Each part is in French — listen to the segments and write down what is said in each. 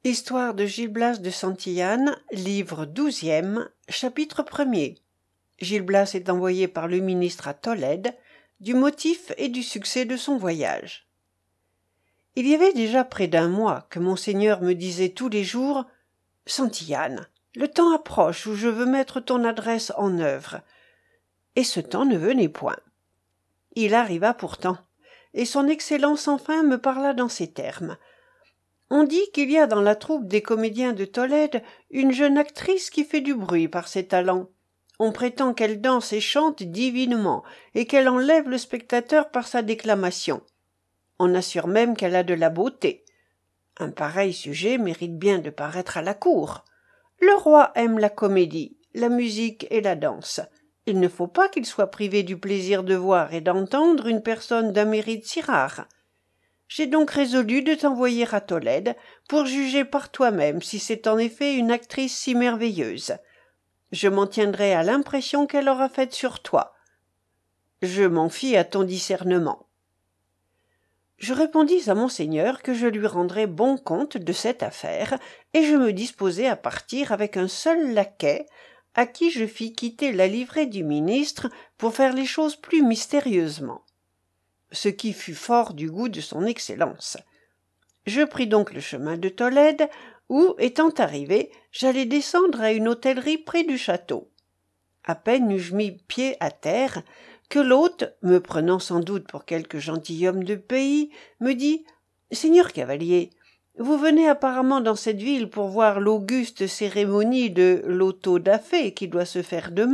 Histoire de Gil Blas de Santillane, livre 12e, chapitre 1er. Gil Blas est envoyé par le ministre à Tolède, du motif et du succès de son voyage. Il y avait déjà près d'un mois que monseigneur me disait tous les jours « Santillane, le temps approche où je veux mettre ton adresse en œuvre. » Et ce temps ne venait point. Il arriva pourtant, et son Excellence enfin me parla dans ces termes. On dit qu'il y a dans la troupe des comédiens de Tolède une jeune actrice qui fait du bruit par ses talents. On prétend qu'elle danse et chante divinement, et qu'elle enlève le spectateur par sa déclamation. On assure même qu'elle a de la beauté. Un pareil sujet mérite bien de paraître à la cour. Le roi aime la comédie, la musique et la danse. Il ne faut pas qu'il soit privé du plaisir de voir et d'entendre une personne d'un mérite si rare. J'ai donc résolu de t'envoyer à Tolède pour juger par toi-même si c'est en effet une actrice si merveilleuse. Je m'en tiendrai à l'impression qu'elle aura faite sur toi. Je m'en fie à ton discernement. Je répondis à monseigneur que je lui rendrais bon compte de cette affaire, et je me disposai à partir avec un seul laquais, à qui je fis quitter la livrée du ministre pour faire les choses plus mystérieusement. Ce qui fut fort du goût de son Excellence. Je pris donc le chemin de Tolède, où, étant arrivé, j'allais descendre à une hôtellerie près du château. À peine eus-je mis pied à terre, que l'hôte, me prenant sans doute pour quelque gentilhomme de pays, me dit « Seigneur cavalier, vous venez apparemment dans cette ville pour voir l'auguste cérémonie de l'auto-da-fé qui doit se faire demain. »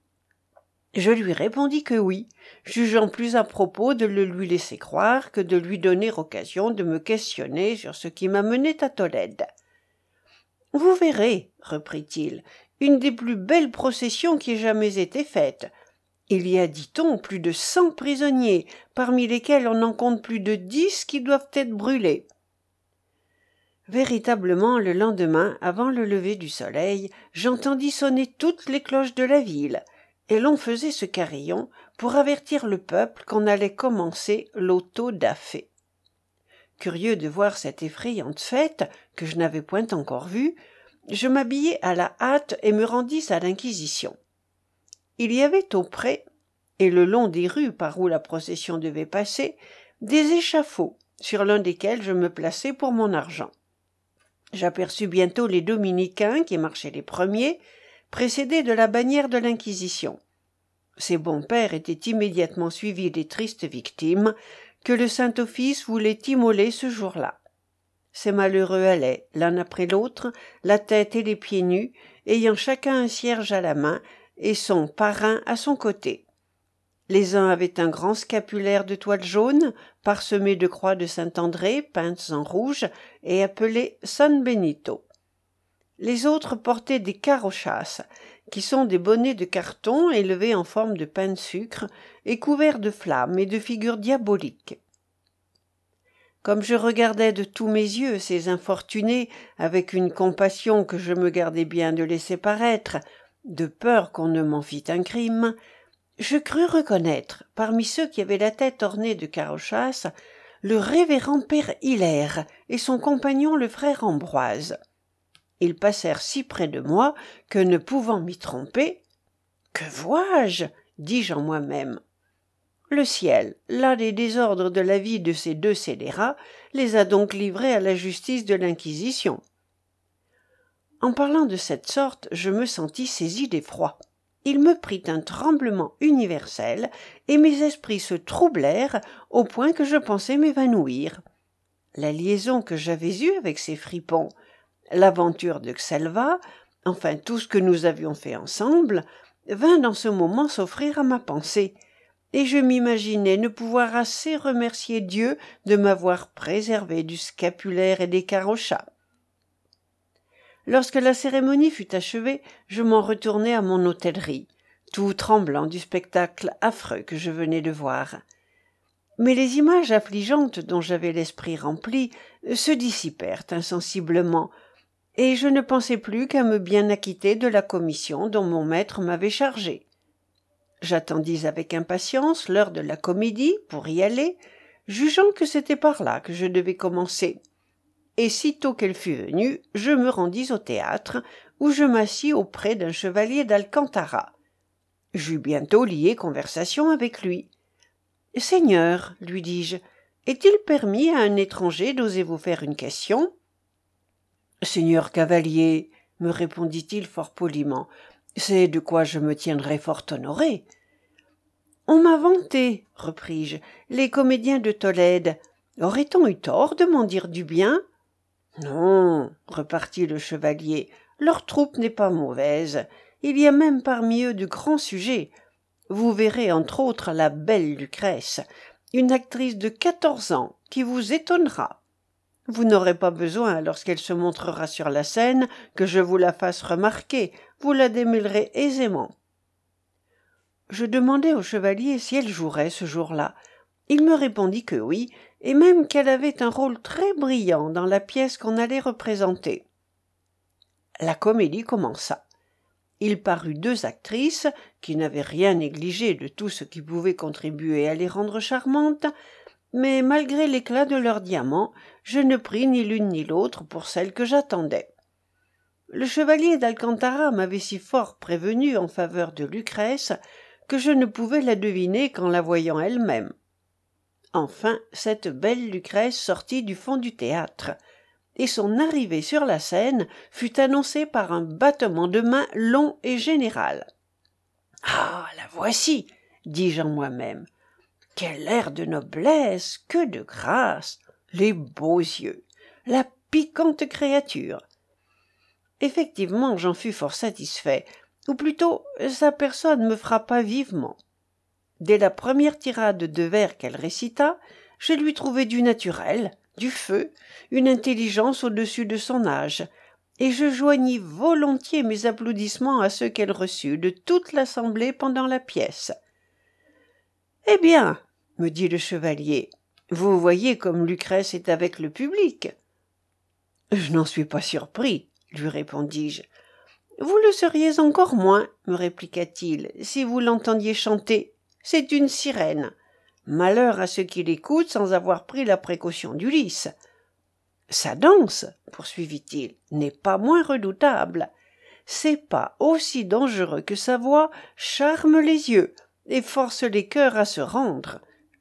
Je lui répondis que oui, jugeant plus à propos de le lui laisser croire que de lui donner occasion de me questionner sur ce qui m'amenait à Tolède. « Vous verrez, reprit-il, une des plus belles processions qui ait jamais été faite. Il y a, dit-on, plus de 100 prisonniers, parmi lesquels on en compte plus de 10 qui doivent être brûlés. » Véritablement, le lendemain, avant le lever du soleil, j'entendis sonner toutes les cloches de la ville, et l'on faisait ce carillon pour avertir le peuple qu'on allait commencer l'auto-da-fé. Curieux de voir cette effrayante fête, que je n'avais point encore vue, je m'habillai à la hâte et me rendis à l'Inquisition. Il y avait auprès, et le long des rues par où la procession devait passer, des échafauds, sur l'un desquels je me plaçai pour mon argent. J'aperçus bientôt les dominicains qui marchaient les premiers, précédés de la bannière de l'Inquisition. Ces bons pères étaient immédiatement suivis des tristes victimes que le Saint-Office voulait immoler ce jour-là. Ces malheureux allaient, l'un après l'autre, la tête et les pieds nus, ayant chacun un cierge à la main et son parrain à son côté. Les uns avaient un grand scapulaire de toile jaune, parsemé de croix de Saint-André, peintes en rouge et appelées San Benito. Les autres portaient des carrochas, qui sont des bonnets de carton élevés en forme de pain de sucre et couverts de flammes et de figures diaboliques. Comme je regardais de tous mes yeux ces infortunés avec une compassion que je me gardais bien de laisser paraître, de peur qu'on ne m'en fît un crime, je crus reconnaître, parmi ceux qui avaient la tête ornée de carrochas, le révérend père Hilaire et son compagnon le frère Ambroise. Ils passèrent si près de moi que, ne pouvant m'y tromper, « Que vois-je » dis-je en moi-même. Le ciel, là des désordres de la vie de ces deux scélérats, les a donc livrés à la justice de l'Inquisition. En parlant de cette sorte, je me sentis saisi d'effroi. Il me prit un tremblement universel, et mes esprits se troublèrent au point que je pensais m'évanouir. La liaison que j'avais eue avec ces fripons, l'aventure de Xelva, enfin tout ce que nous avions fait ensemble, vint dans ce moment s'offrir à ma pensée, et je m'imaginais ne pouvoir assez remercier Dieu de m'avoir préservé du scapulaire et des carrochas. Lorsque la cérémonie fut achevée, je m'en retournai à mon hôtellerie, tout tremblant du spectacle affreux que je venais de voir. Mais les images affligeantes dont j'avais l'esprit rempli se dissipèrent insensiblement, et je ne pensais plus qu'à me bien acquitter de la commission dont mon maître m'avait chargé. J'attendis avec impatience l'heure de la comédie pour y aller, jugeant que c'était par là que je devais commencer. et sitôt qu'elle fut venue, je me rendis au théâtre, où je m'assis auprès d'un chevalier d'Alcantara. J'eus bientôt lié conversation avec lui. « Seigneur, lui dis-je, est-il permis à un étranger d'oser vous faire une question ?»« Seigneur cavalier, me répondit-il fort poliment, c'est de quoi je me tiendrai fort honoré. »« On m'a vanté, repris-je, les comédiens de Tolède. Aurait-on eu tort de m'en dire du bien ?»« Non, repartit le chevalier, leur troupe n'est pas mauvaise. Il y a même parmi eux de grands sujets. Vous verrez entre autres la belle Lucrèce, une actrice de 14 ans qui vous étonnera. Vous n'aurez pas besoin, lorsqu'elle se montrera sur la scène, que je vous la fasse remarquer, vous la démêlerez aisément. » Je demandai au chevalier si elle jouerait ce jour-là. Il me répondit que oui, et même qu'elle avait un rôle très brillant dans la pièce qu'on allait représenter. La comédie commença. Il parut 2 actrices, qui n'avaient rien négligé de tout ce qui pouvait contribuer à les rendre charmantes, mais malgré l'éclat de leurs diamants, je ne pris ni l'une ni l'autre pour celle que j'attendais. Le chevalier d'Alcantara m'avait si fort prévenu en faveur de Lucrèce que je ne pouvais la deviner qu'en la voyant elle-même. Enfin, cette belle Lucrèce sortit du fond du théâtre, et son arrivée sur la scène fut annoncée par un battement de main long et général. « Ah, la voici !» dis-je en moi-même. « Quel air de noblesse, que de grâce, les beaux yeux, la piquante créature !» Effectivement, j'en fus fort satisfait, ou plutôt sa personne me frappa vivement. Dès la première tirade de vers qu'elle récita, je lui trouvai du naturel, du feu, une intelligence au-dessus de son âge, et je joignis volontiers mes applaudissements à ceux qu'elle reçut de toute l'assemblée pendant la pièce. « Eh bien, me dit le chevalier, vous voyez comme Lucrèce est avec le public. »« Je n'en suis pas surpris, lui répondis-je. »« Vous le seriez encore moins, me répliqua-t-il, si vous l'entendiez chanter. C'est une sirène. Malheur à ceux qui l'écoutent sans avoir pris la précaution d'Ulysse. Sa danse, poursuivit-il, n'est pas moins redoutable. Ses pas, aussi dangereux que sa voix, charment les yeux et forcent les cœurs à se rendre.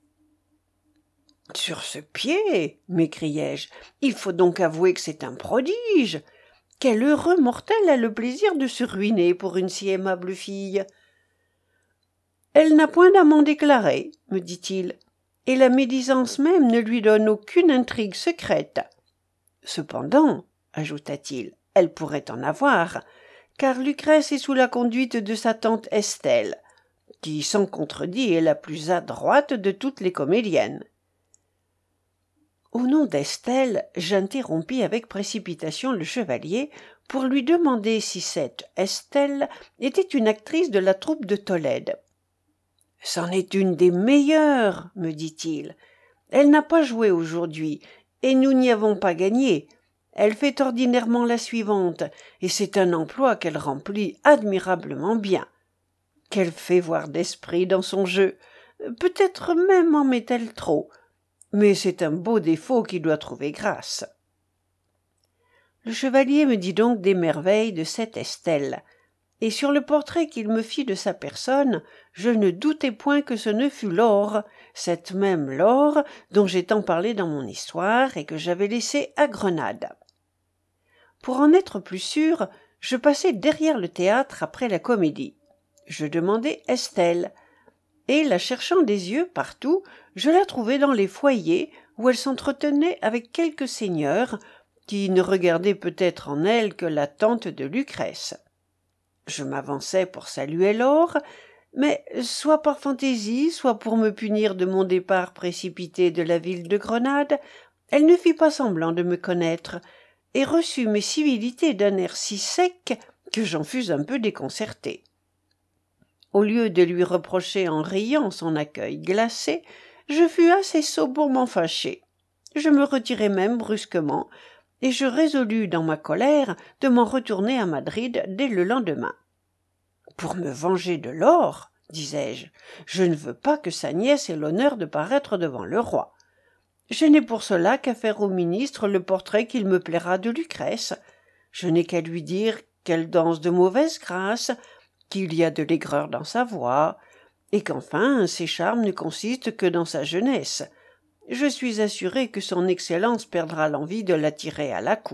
« Sur ce pied, m'écriai-je, il faut donc avouer que c'est un prodige. Quel heureux mortel a le plaisir de se ruiner pour une si aimable fille !»« Elle n'a point d'amant déclaré, me dit-il, et la médisance même ne lui donne aucune intrigue secrète. Cependant, ajouta-t-il, elle pourrait en avoir, car Lucrèce est sous la conduite de sa tante Estelle, qui, sans contredit, est la plus adroite de toutes les comédiennes. » Au nom d'Estelle, j'interrompis avec précipitation le chevalier pour lui demander si cette Estelle était une actrice de la troupe de Tolède. « C'en est une des meilleures, me dit-il. Elle n'a pas joué aujourd'hui, et nous n'y avons pas gagné. Elle fait ordinairement la suivante, et c'est un emploi qu'elle remplit admirablement bien. Qu'elle fait voir d'esprit dans son jeu. Peut-être même en met-elle trop. Mais c'est un beau défaut qui doit trouver grâce. » Le chevalier me dit donc des merveilles de cette Estelle, et sur le portrait qu'il me fit de sa personne, je ne doutai point que ce ne fût Laure, cette même Laure dont j'ai tant parlé dans mon histoire et que j'avais laissée à Grenade. Pour en être plus sûr, je passai derrière le théâtre après la comédie. Je demandai Estelle, et, la cherchant des yeux partout, je la trouvai dans les foyers où elle s'entretenait avec quelques seigneurs qui ne regardaient peut-être en elle que la tante de Lucrèce. Je m'avançai pour saluer Laure, mais soit par fantaisie, soit pour me punir de mon départ précipité de la ville de Grenade, elle ne fit pas semblant de me connaître, et reçut mes civilités d'un air si sec que j'en fus un peu déconcerté. Au lieu de lui reprocher en riant son accueil glacé, je fus assez sot pour m'en fâcher. Je me retirai même brusquement, et je résolus dans ma colère de m'en retourner à Madrid dès le lendemain. « Pour me venger de Laure, disais-je, je ne veux pas que sa nièce ait l'honneur de paraître devant le roi. Je n'ai pour cela qu'à faire au ministre le portrait qu'il me plaira de Lucrèce. Je n'ai qu'à lui dire qu'elle danse de mauvaise grâce, qu'il y a de l'aigreur dans sa voix, et qu'enfin ses charmes ne consistent que dans sa jeunesse. Je suis assuré que son Excellence perdra l'envie de l'attirer à la cour. »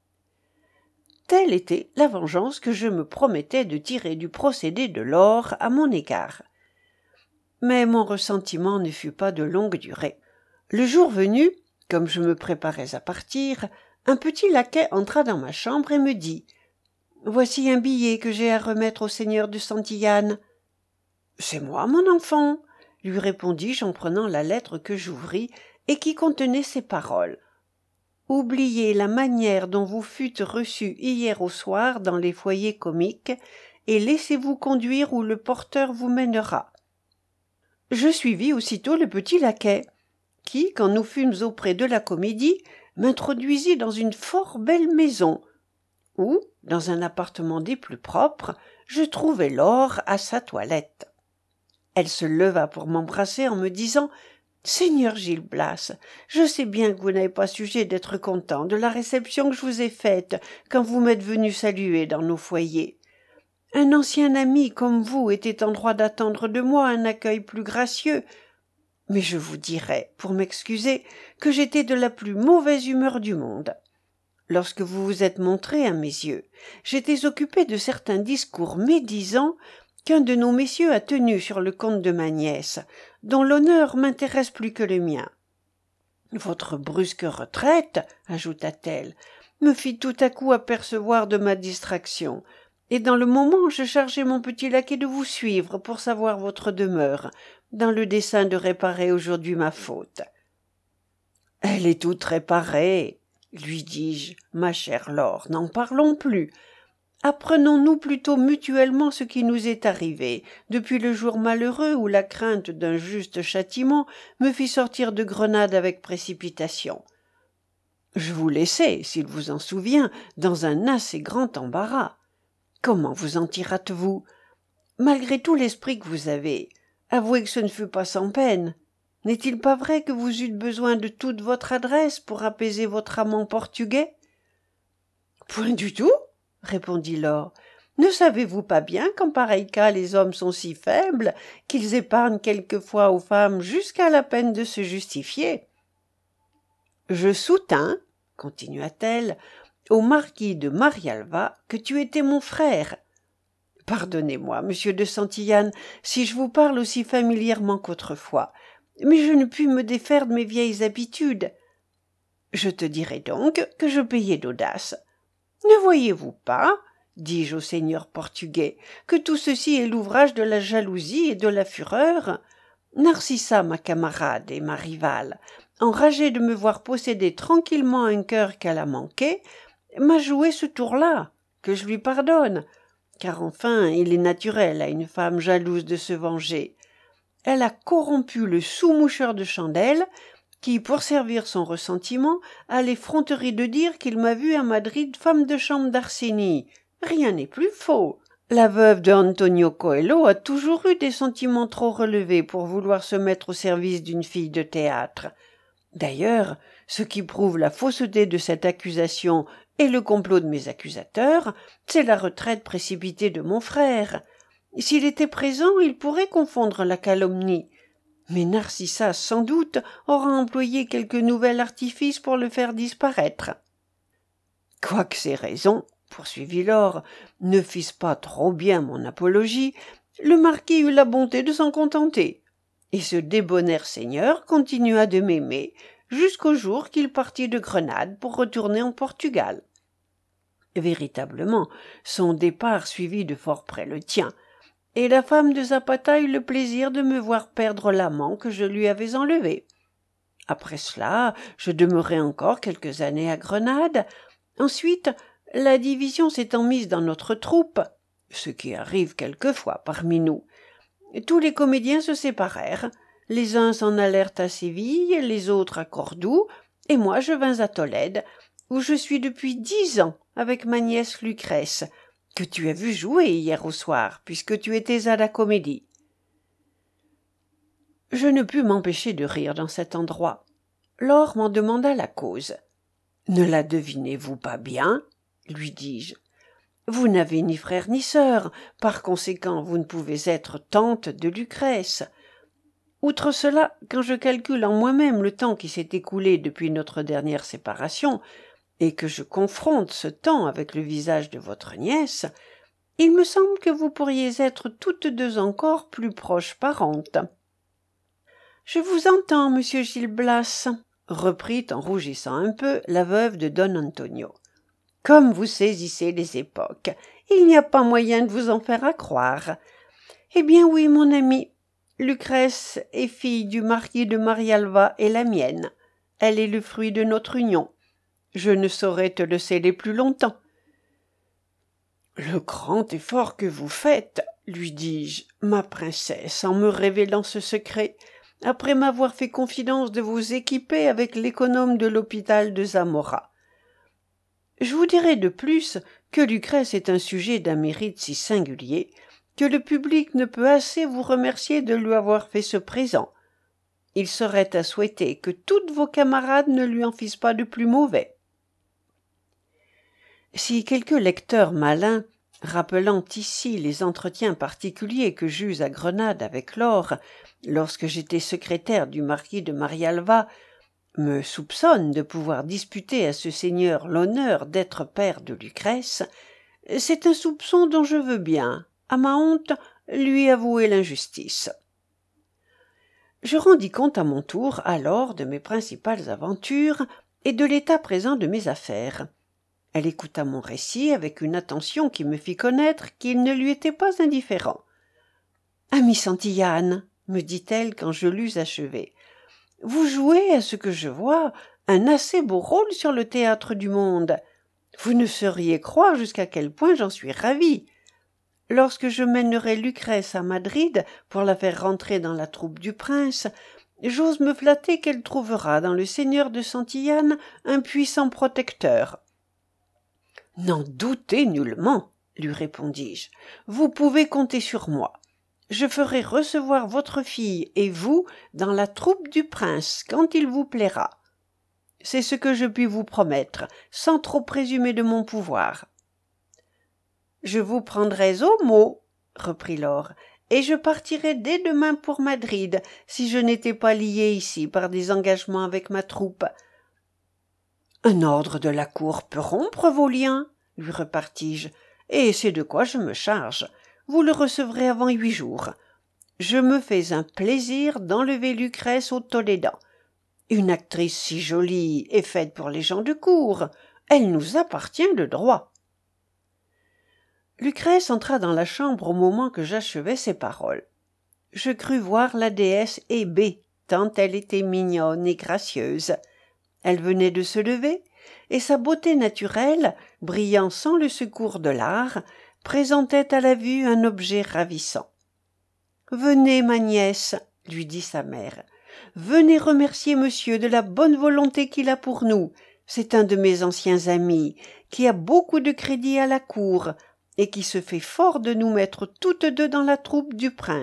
Telle était la vengeance que je me promettais de tirer du procédé de Laure à mon égard. Mais mon ressentiment ne fut pas de longue durée. Le jour venu, comme je me préparais à partir, un petit laquais entra dans ma chambre et me dit « Voici un billet que j'ai à remettre au seigneur de Santillane. »« C'est moi, mon enfant, » lui répondis-je en prenant la lettre que j'ouvris et qui contenait ces paroles. « Oubliez la manière dont vous fûtes reçu hier au soir dans les foyers comiques et laissez-vous conduire où le porteur vous mènera. » Je suivis aussitôt le petit laquais, qui, quand nous fûmes auprès de la comédie, m'introduisit dans une fort belle maison, où, dans un appartement des plus propres, je trouvai Laure à sa toilette. Elle se leva pour m'embrasser en me disant « Seigneur Gil Blas, je sais bien que vous n'avez pas sujet d'être content de la réception que je vous ai faite quand vous m'êtes venu saluer dans nos foyers. Un ancien ami comme vous était en droit d'attendre de moi un accueil plus gracieux, mais je vous dirai, pour m'excuser, que j'étais de la plus mauvaise humeur du monde. Lorsque vous vous êtes montré à mes yeux, j'étais occupé de certains discours médisants qu'un de nos messieurs a tenus sur le compte de ma nièce, dont l'honneur m'intéresse plus que le mien. Votre brusque retraite, ajouta-t-elle, me fit tout à coup apercevoir de ma distraction, et dans le moment je chargeai mon petit laquais de vous suivre pour savoir votre demeure, dans le dessein de réparer aujourd'hui ma faute. « Elle est toute réparée, » lui dis-je, « ma chère Laure, n'en parlons plus. Apprenons-nous plutôt mutuellement ce qui nous est arrivé, depuis le jour malheureux où la crainte d'un juste châtiment me fit sortir de Grenade avec précipitation. Je vous laissai, s'il vous en souvient, dans un assez grand embarras. Comment vous en tirâtes-vous? Malgré tout l'esprit que vous avez, avouez que ce ne fut pas sans peine. N'est-il pas vrai que vous eûtes besoin de toute votre adresse pour apaiser votre amant portugais? »« Point du tout, » répondit Laure. « Ne savez-vous pas bien qu'en pareil cas les hommes sont si faibles qu'ils épargnent quelquefois aux femmes jusqu'à la peine de se justifier? Je soutins, continua-t-elle, au marquis de Marialva que tu étais mon frère. Pardonnez-moi, monsieur de Santillane, si je vous parle aussi familièrement qu'autrefois, mais je ne puis me défaire de mes vieilles habitudes. Je te dirai donc que je payais d'audace. Ne voyez-vous pas, dis-je au seigneur portugais, que tout ceci est l'ouvrage de la jalousie et de la fureur? Narcissa, ma camarade et ma rivale, enragée de me voir posséder tranquillement un cœur qu'elle a manqué, m'a joué ce tour-là, que je lui pardonne, car enfin il est naturel à une femme jalouse de se venger. Elle a corrompu le sous-moucheur de chandelle, qui, pour servir son ressentiment, a l'effronterie de dire qu'il m'a vue à Madrid femme de chambre d'Arsenie. Rien n'est plus faux. La veuve de Antonio Coelho a toujours eu des sentiments trop relevés pour vouloir se mettre au service d'une fille de théâtre. D'ailleurs, ce qui prouve la fausseté de cette accusation et le complot de mes accusateurs, c'est la retraite précipitée de mon frère. S'il était présent, il pourrait confondre la calomnie. Mais Narcissa, sans doute, aura employé quelque nouvel artifice pour le faire disparaître. Quoique ces raisons, poursuivit Laure, ne fissent pas trop bien mon apologie, le marquis eut la bonté de s'en contenter, et ce débonnaire seigneur continua de m'aimer jusqu'au jour qu'il partit de Grenade pour retourner en Portugal. Véritablement, son départ suivit de fort près le tien, et la femme de Zapata eut le plaisir de me voir perdre l'amant que je lui avais enlevé. Après cela, je demeurai encore quelques années à Grenade. Ensuite, la division s'étant mise dans notre troupe, ce qui arrive quelquefois parmi nous, tous les comédiens se séparèrent. Les uns s'en allèrent à Séville, les autres à Cordoue, et moi je vins à Tolède, où je suis depuis 10 ans avec ma nièce Lucrèce, que tu as vue jouer hier au soir, puisque tu étais à la comédie. Je ne pus m'empêcher de rire dans cet endroit. Laure m'en demanda la cause. « Ne la devinez-vous pas bien ?» lui dis-je. « Vous n'avez ni frère ni sœur, par conséquent vous ne pouvez être tante de Lucrèce. Outre cela, quand je calcule en moi-même le temps qui s'est écoulé depuis notre dernière séparation, et que je confronte ce temps avec le visage de votre nièce, il me semble que vous pourriez être toutes deux encore plus proches parentes. »« Je vous entends, monsieur Gil Blas, » reprit en rougissant un peu la veuve de don Antonio. « Comme vous saisissez les époques, il n'y a pas moyen de vous en faire accroire. Eh bien oui, mon ami, Lucrèce est fille du marquis de Marialva et la mienne. Elle est le fruit de notre union. Je ne saurais te le sceller plus longtemps. »« Le grand effort que vous faites, lui dis-je, ma princesse, en me révélant ce secret, après m'avoir fait confidence de vous équiper avec l'économe de l'hôpital de Zamora. Je vous dirai de plus que Lucrèce est un sujet d'un mérite si singulier que le public ne peut assez vous remercier de lui avoir fait ce présent. Il serait à souhaiter que toutes vos camarades ne lui en fissent pas de plus mauvais. » Si quelques lecteurs malins, rappelant ici les entretiens particuliers que j'eus à Grenade avec Laure, lorsque j'étais secrétaire du marquis de Marialva, me soupçonnent de pouvoir disputer à ce seigneur l'honneur d'être père de Lucrèce, c'est un soupçon dont je veux bien, à ma honte, lui avouer l'injustice. Je rendis compte à mon tour alors de mes principales aventures et de l'état présent de mes affaires. Elle écouta mon récit avec une attention qui me fit connaître qu'il ne lui était pas indifférent. « Ami Santillane, me dit-elle quand je l'eus achevé, vous jouez, à ce que je vois, un assez beau rôle sur le théâtre du monde. Vous ne sauriez croire jusqu'à quel point j'en suis ravie. Lorsque je mènerai Lucrèce à Madrid pour la faire rentrer dans la troupe du prince, j'ose me flatter qu'elle trouvera dans le seigneur de Santillane un puissant protecteur. »« N'en doutez nullement, lui répondis-je. Vous pouvez compter sur moi. Je ferai recevoir votre fille et vous dans la troupe du prince quand il vous plaira. C'est ce que je puis vous promettre, sans trop présumer de mon pouvoir. »« Je vous prendrais au mot, reprit Laure, et je partirais dès demain pour Madrid, si je n'étais pas liée ici par des engagements avec ma troupe. »« Un ordre de la cour peut rompre vos liens, lui repartis-je, et c'est de quoi je me charge. Vous le recevrez avant 8 jours. Je me fais un plaisir d'enlever Lucrèce au Tolédan. Une actrice si jolie est faite pour les gens de cour. Elle nous appartient de droit. » Lucrèce entra dans la chambre au moment que j'achevais ces paroles. Je crus voir la déesse Hébé, tant elle était mignonne et gracieuse. Elle venait de se lever, et sa beauté naturelle, brillant sans le secours de l'art, présentait à la vue un objet ravissant. « Venez, ma nièce, » lui dit sa mère, « venez remercier monsieur de la bonne volonté qu'il a pour nous. C'est un de mes anciens amis, qui a beaucoup de crédit à la cour, et qui se fait fort de nous mettre toutes deux dans la troupe du prince. »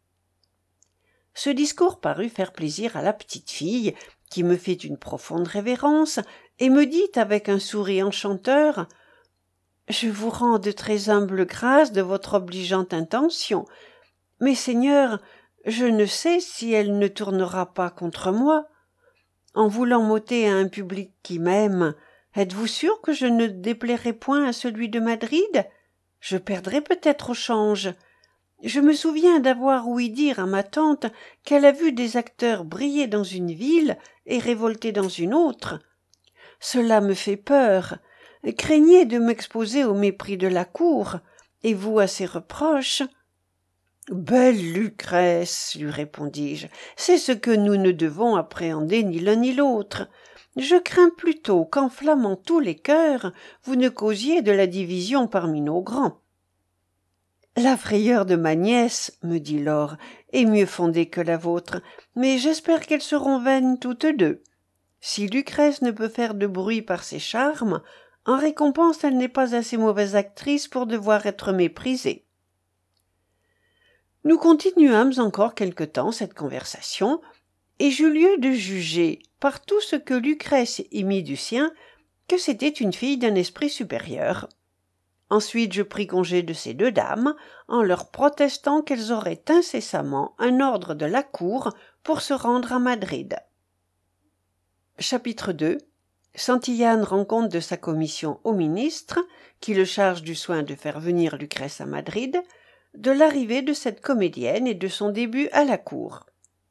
Ce discours parut faire plaisir à la petite fille, qui me fit une profonde révérence, et me dit avec un sourire enchanteur: « Je vous rends de très humbles grâces de votre obligeante intention. Mais, Seigneur, je ne sais si elle ne tournera pas contre moi. En voulant m'ôter à un public qui m'aime, êtes-vous sûr que je ne déplairai point à celui de Madrid? Je perdrai peut-être au change. Je me souviens d'avoir ouï dire à ma tante qu'elle a vu des acteurs briller dans une ville et révolter dans une autre. Cela me fait peur. Craignez de m'exposer au mépris de la cour, et vous à ses reproches. »« Belle Lucrèce, lui répondis-je, c'est ce que nous ne devons appréhender ni l'un ni l'autre. Je crains plutôt qu'enflammant tous les cœurs, vous ne causiez de la division parmi nos grands. »« La frayeur de ma nièce, me dit Laure, est mieux fondée que la vôtre, mais j'espère qu'elles seront vaines toutes deux. Si Lucrèce ne peut faire de bruit par ses charmes, en récompense elle n'est pas assez mauvaise actrice pour devoir être méprisée. » Nous continuâmes encore quelque temps cette conversation, et j'eus lieu de juger, par tout ce que Lucrèce y mit du sien, que c'était une fille d'un esprit supérieur. Ensuite je pris congé de ces deux dames, en leur protestant qu'elles auraient incessamment un ordre de la cour pour se rendre à Madrid. Chapitre 2. Santillane rend compte de sa commission au ministre, qui le charge du soin de faire venir Lucrèce à Madrid, de l'arrivée de cette comédienne et de son début à la cour.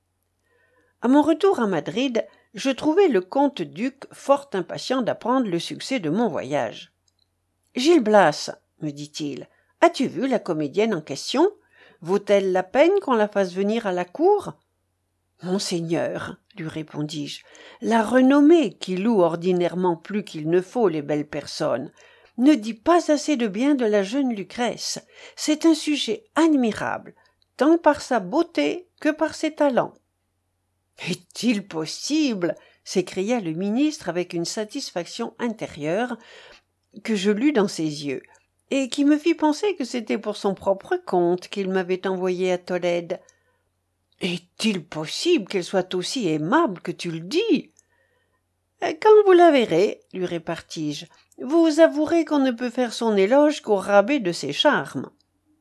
À mon retour à Madrid, je trouvai le comte-duc fort impatient d'apprendre le succès de mon voyage. « Gil Blas, me dit-il, as-tu vu la comédienne en question? Vaut-elle la peine qu'on la fasse venir à la cour ?»« Monseigneur, lui répondis-je, la renommée, qui loue ordinairement plus qu'il ne faut les belles personnes, ne dit pas assez de bien de la jeune Lucrèce. C'est un sujet admirable, tant par sa beauté que par ses talents. » « Est-il possible ?» s'écria le ministre avec une satisfaction intérieure que je lus dans ses yeux, et qui me fit penser que c'était pour son propre compte qu'il m'avait envoyé à Tolède. « Est-il possible qu'elle soit aussi aimable que tu le dis ?»« Quand vous la verrez, lui répartis-je, vous avouerez qu'on ne peut faire son éloge qu'au rabais de ses charmes. »«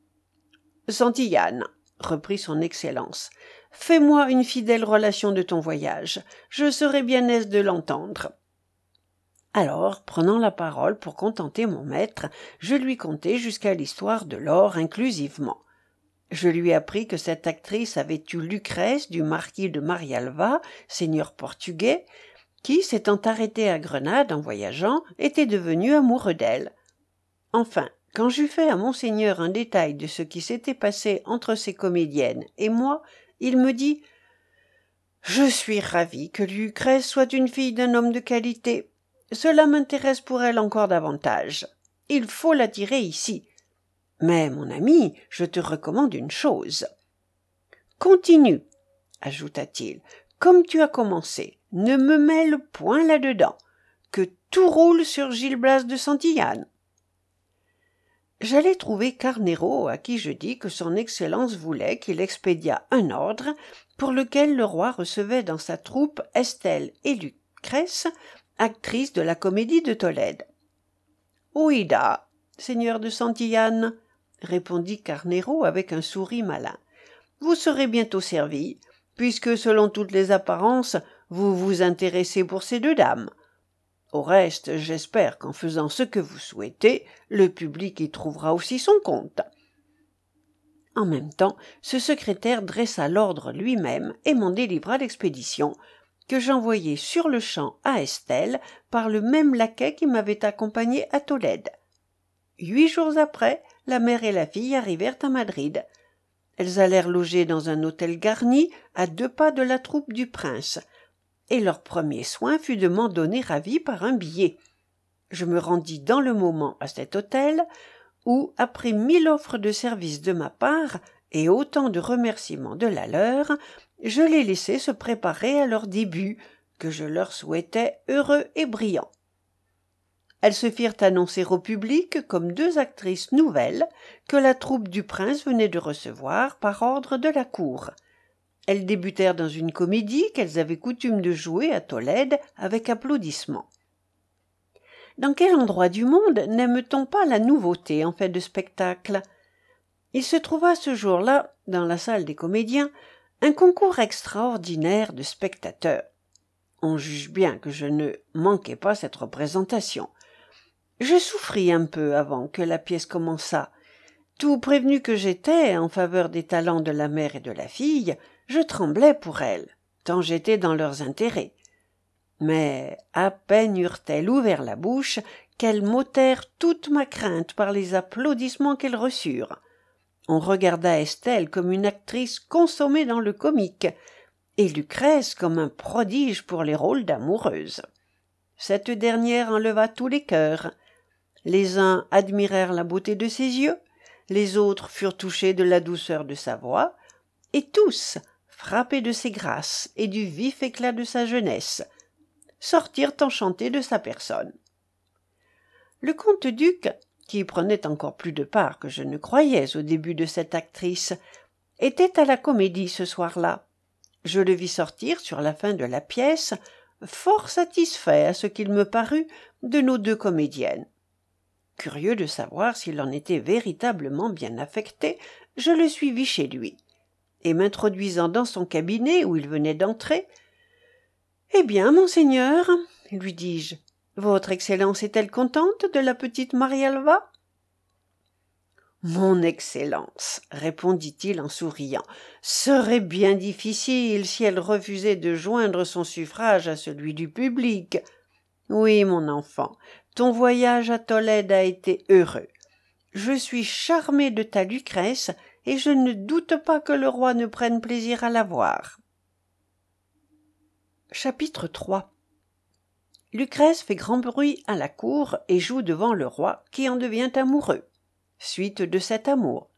Santillane, reprit son Excellence, fais-moi une fidèle relation de ton voyage, je serai bien aise de l'entendre. » Alors, prenant la parole pour contenter mon maître, je lui contai jusqu'à l'histoire de l'or inclusivement. Je lui appris que cette actrice avait eu Lucrèce du marquis de Marialva, seigneur portugais, qui, s'étant arrêté à Grenade en voyageant, était devenu amoureux d'elle. Enfin, quand j'eus fait à monseigneur un détail de ce qui s'était passé entre ces comédiennes et moi, il me dit « Je suis ravi que Lucrèce soit une fille d'un homme de qualité. Cela m'intéresse pour elle encore davantage. Il faut l'attirer ici. Mais, mon ami, je te recommande une chose. Continue, ajouta-t-il, comme tu as commencé. Ne me mêle point là-dedans. Que tout roule sur Gil Blas de Santillane. » J'allai trouver Carnero, à qui je dis que son Excellence voulait qu'il expédiât un ordre pour lequel le roi recevait dans sa troupe Estelle et Lucrèce, actrices de la comédie de Tolède. « Ouïda, seigneur de Santillane, répondit Carnero avec un sourire malin, vous serez bientôt servi, puisque selon toutes les apparences, vous vous intéressez pour ces deux dames. Au reste, j'espère qu'en faisant ce que vous souhaitez, le public y trouvera aussi son compte. » En même temps, ce secrétaire dressa l'ordre lui-même et m'en délivra l'expédition, que j'envoyai sur-le-champ à Estelle par le même laquais qui m'avait accompagné à Tolède. 8 jours après, la mère et la fille arrivèrent à Madrid. Elles allèrent loger dans un hôtel garni à 2 pas de la troupe du prince, et leur premier soin fut de m'en donner avis par un billet. Je me rendis dans le moment à cet hôtel, où, après 1000 offres de service de ma part et autant de remerciements de la leur, je les laissai se préparer à leur début, que je leur souhaitais heureux et brillant. Elles se firent annoncer au public comme 2 actrices nouvelles que la troupe du prince venait de recevoir par ordre de la cour. Elles débutèrent dans une comédie qu'elles avaient coutume de jouer à Tolède avec applaudissements. Dans quel endroit du monde n'aime-t-on pas la nouveauté en fait de spectacle? Il se trouva ce jour-là, dans la salle des comédiens, un concours extraordinaire de spectateurs. On juge bien que je ne manquai pas cette représentation. Je souffris un peu avant que la pièce commençât. Tout prévenu que j'étais en faveur des talents de la mère et de la fille, je tremblais pour elles, tant j'étais dans leurs intérêts. Mais à peine eurent-elles ouvert la bouche qu'elles m'ôtèrent toute ma crainte par les applaudissements qu'elles reçurent. On regarda Estelle comme une actrice consommée dans le comique, et Lucrèce comme un prodige pour les rôles d'amoureuse. Cette dernière enleva tous les cœurs. Les uns admirèrent la beauté de ses yeux, les autres furent touchés de la douceur de sa voix, et tous, frappés de ses grâces et du vif éclat de sa jeunesse, sortirent enchantés de sa personne. Le comte-duc, qui y prenait encore plus de part que je ne croyais au début de cette actrice, était à la comédie ce soir-là. Je le vis sortir sur la fin de la pièce, fort satisfait à ce qu'il me parut de nos deux comédiennes. Curieux de savoir s'il en était véritablement bien affecté, je le suivis chez lui, et m'introduisant dans son cabinet où il venait d'entrer, « Eh bien, monseigneur, lui dis-je, votre Excellence est-elle contente de la petite Marialva ?»« Mon Excellence, répondit-il en souriant, serait bien difficile si elle refusait de joindre son suffrage à celui du public. Oui, mon enfant, ton voyage à Tolède a été heureux. Je suis charmé de ta Lucrèce, et je ne doute pas que le roi ne prenne plaisir à la voir. » Chapitre 3. Lucrèce fait grand bruit à la cour et joue devant le roi, qui en devient amoureux. Suite de cet amour.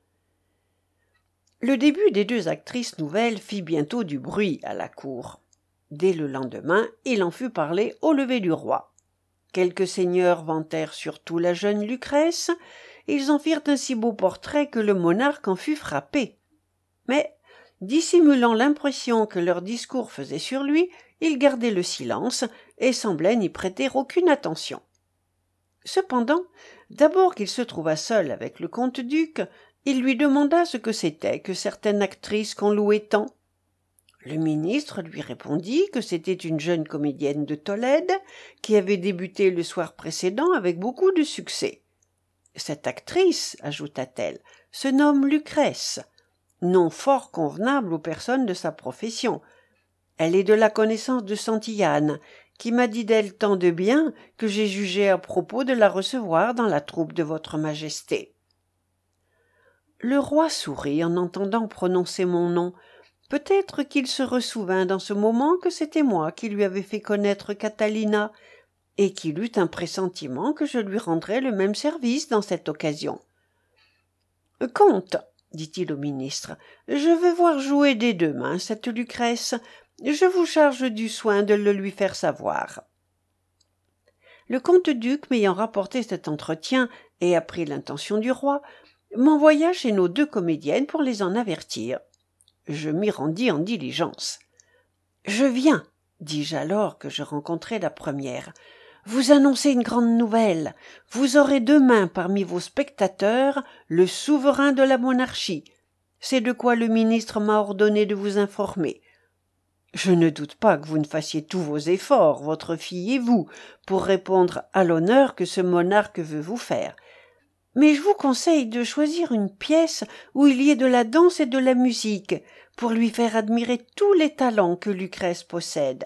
Le début des deux actrices nouvelles fit bientôt du bruit à la cour. Dès le lendemain, il en fut parlé au lever du roi. Quelques seigneurs vantèrent surtout la jeune Lucrèce. Ils en firent un si beau portrait que le monarque en fut frappé. Mais, dissimulant l'impression que leur discours faisait sur lui, il gardait le silence et semblait n'y prêter aucune attention. Cependant, d'abord qu'il se trouva seul avec le comte-duc, il lui demanda ce que c'était que certaine actrice qu'on louait tant. Le ministre lui répondit que c'était une jeune comédienne de Tolède qui avait débuté le soir précédent avec beaucoup de succès. Cette actrice, ajouta-t-elle, se nomme Lucrèce, nom fort convenable aux personnes de sa profession. Elle est de la connaissance de Santillane, qui m'a dit d'elle tant de bien que j'ai jugé à propos de la recevoir dans la troupe de votre majesté. Le roi sourit en entendant prononcer mon nom. Peut-être qu'il se ressouvint dans ce moment que c'était moi qui lui avais fait connaître Catalina, et qu'il eut un pressentiment que je lui rendrais le même service dans cette occasion. « Comte, dit-il au ministre, je veux voir jouer des deux mains cette Lucrèce. Je vous charge du soin de le lui faire savoir. » Le comte-duc m'ayant rapporté cet entretien et appris l'intention du roi, m'envoya chez nos deux comédiennes pour les en avertir. Je m'y rendis en diligence. « Je viens, dis-je alors que je rencontrai la première, vous annoncer une grande nouvelle. Vous aurez demain parmi vos spectateurs le souverain de la monarchie. C'est de quoi le ministre m'a ordonné de vous informer. Je ne doute pas que vous ne fassiez tous vos efforts, votre fille et vous, pour répondre à l'honneur que ce monarque veut vous faire. Mais je vous conseille de choisir une pièce où il y ait de la danse et de la musique, pour lui faire admirer tous les talents que Lucrèce possède.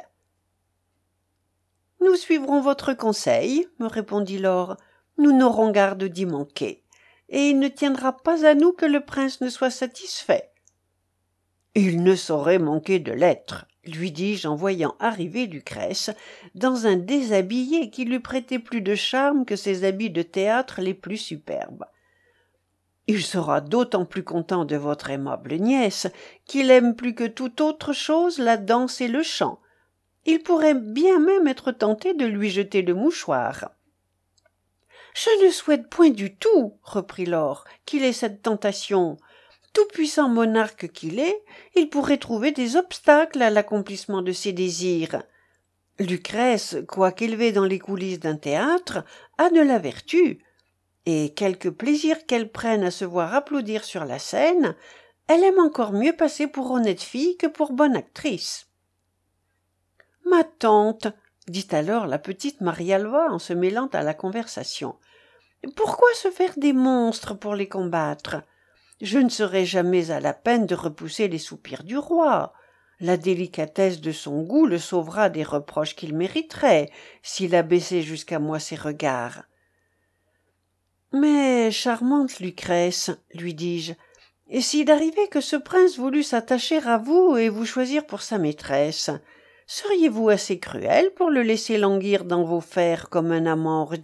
« Nous suivrons votre conseil, me répondit Laure. Nous n'aurons garde d'y manquer, et il ne tiendra pas à nous que le prince ne soit satisfait. » « Il ne saurait manquer de l'être, » lui dis-je en voyant arriver Lucrèce dans un déshabillé qui lui prêtait plus de charme que ses habits de théâtre les plus superbes. « Il sera d'autant plus content de votre aimable nièce qu'il aime plus que toute autre chose la danse et le chant. Il pourrait bien même être tenté de lui jeter le mouchoir. »« Je ne souhaite point du tout, reprit Laure, qu'il ait cette tentation. Tout-puissant monarque qu'il est, il pourrait trouver des obstacles à l'accomplissement de ses désirs. Lucrèce, quoiqu'élevée dans les coulisses d'un théâtre, a de la vertu, et quelque plaisir qu'elle prenne à se voir applaudir sur la scène, elle aime encore mieux passer pour honnête fille que pour bonne actrice. »« Ma tante, dit alors la petite Marialva en se mêlant à la conversation, pourquoi se faire des monstres pour les combattre ? Je ne serai jamais à la peine de repousser les soupirs du roi. La délicatesse de son goût le sauvera des reproches qu'il mériterait, s'il abaissait jusqu'à moi ses regards. »« Mais, charmante Lucrèce, lui dis-je, et s'il arrivait que ce prince voulût s'attacher à vous et vous choisir pour sa maîtresse, seriez-vous assez cruelle pour le laisser languir dans vos fers comme un amant ordinaire ? » ?»«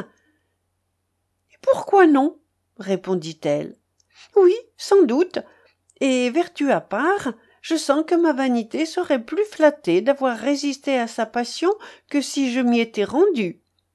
Pourquoi non ? » répondit-elle. « Oui, sans doute, et vertu à part, je sens que ma vanité serait plus flattée d'avoir résisté à sa passion que si je m'y étais rendue. »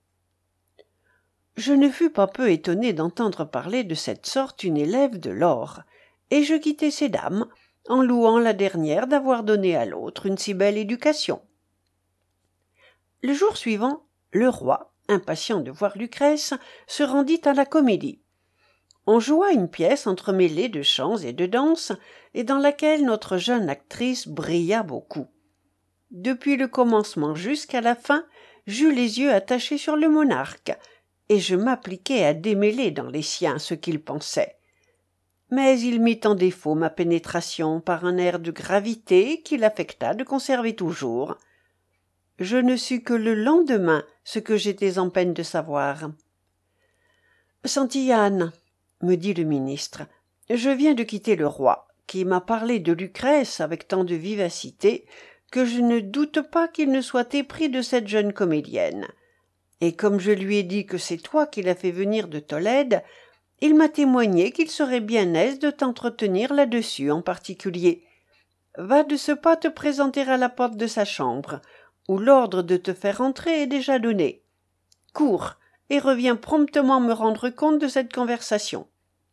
Je ne fus pas peu étonné d'entendre parler de cette sorte une élève de Laure, et je quittai ces dames, en louant la dernière d'avoir donné à l'autre une si belle éducation. Le jour suivant, le roi, impatient de voir Lucrèce, se rendit à la comédie. On joua une pièce entremêlée de chants et de danses, et dans laquelle notre jeune actrice brilla beaucoup. Depuis le commencement jusqu'à la fin, j'eus les yeux attachés sur le monarque, et je m'appliquai à démêler dans les siens ce qu'il pensait. Mais il mit en défaut ma pénétration par un air de gravité qu'il affecta de conserver toujours. Je ne sus que le lendemain ce que j'étais en peine de savoir. « Santillane, me dit le ministre, je viens de quitter le roi, qui m'a parlé de Lucrèce avec tant de vivacité que je ne doute pas qu'il ne soit épris de cette jeune comédienne. Et comme je lui ai dit que c'est toi qui l'as fait venir de Tolède, il m'a témoigné qu'il serait bien aise de t'entretenir là-dessus en particulier. Va de ce pas te présenter à la porte de sa chambre, où l'ordre de te faire entrer est déjà donné. Cours, et reviens promptement me rendre compte de cette conversation. »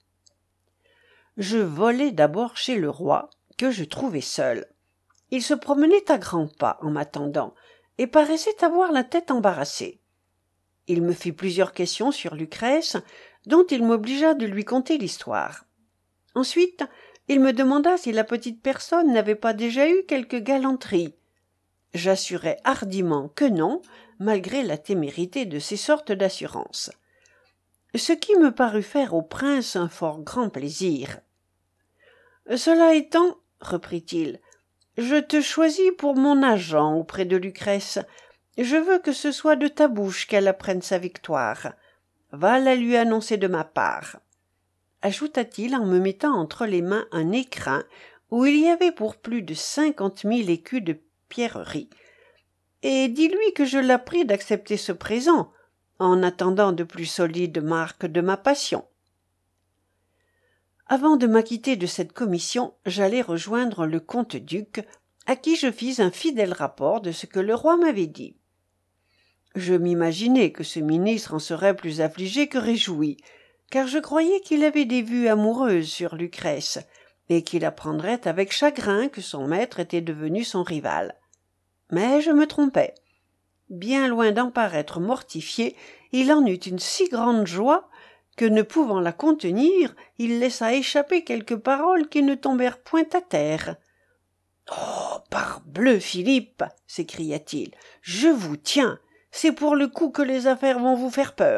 Je volai d'abord chez le roi, que je trouvai seul. Il se promenait à grands pas en m'attendant, et paraissait avoir la tête embarrassée. Il me fit plusieurs questions sur Lucrèce, dont il m'obligea de lui conter l'histoire. Ensuite, il me demanda si la petite personne n'avait pas déjà eu quelque galanterie. J'assurai hardiment que non, malgré la témérité de ces sortes d'assurances. Ce qui me parut faire au prince un fort grand plaisir. « Cela étant, reprit-il, je te choisis pour mon agent auprès de Lucrèce. Je veux que ce soit de ta bouche qu'elle apprenne sa victoire. Va la lui annoncer de ma part. » Ajouta-t-il en me mettant entre les mains un écrin où il y avait pour plus de 50 000 écus de pierreries. Et dis-lui que je la prie d'accepter ce présent, en attendant de plus solides marques de ma passion. Avant de m'acquitter de cette commission, j'allai rejoindre le comte-duc, à qui je fis un fidèle rapport de ce que le roi m'avait dit. Je m'imaginais que ce ministre en serait plus affligé que réjoui, car je croyais qu'il avait des vues amoureuses sur Lucrèce, et qu'il apprendrait avec chagrin que son maître était devenu son rival. Mais je me trompais. Bien loin d'en paraître mortifié, il en eut une si grande joie que, ne pouvant la contenir, il laissa échapper quelques paroles qui ne tombèrent point à terre. « Oh, parbleu, Philippe !» s'écria-t-il, « je vous tiens, c'est pour le coup que les affaires vont vous faire peur. »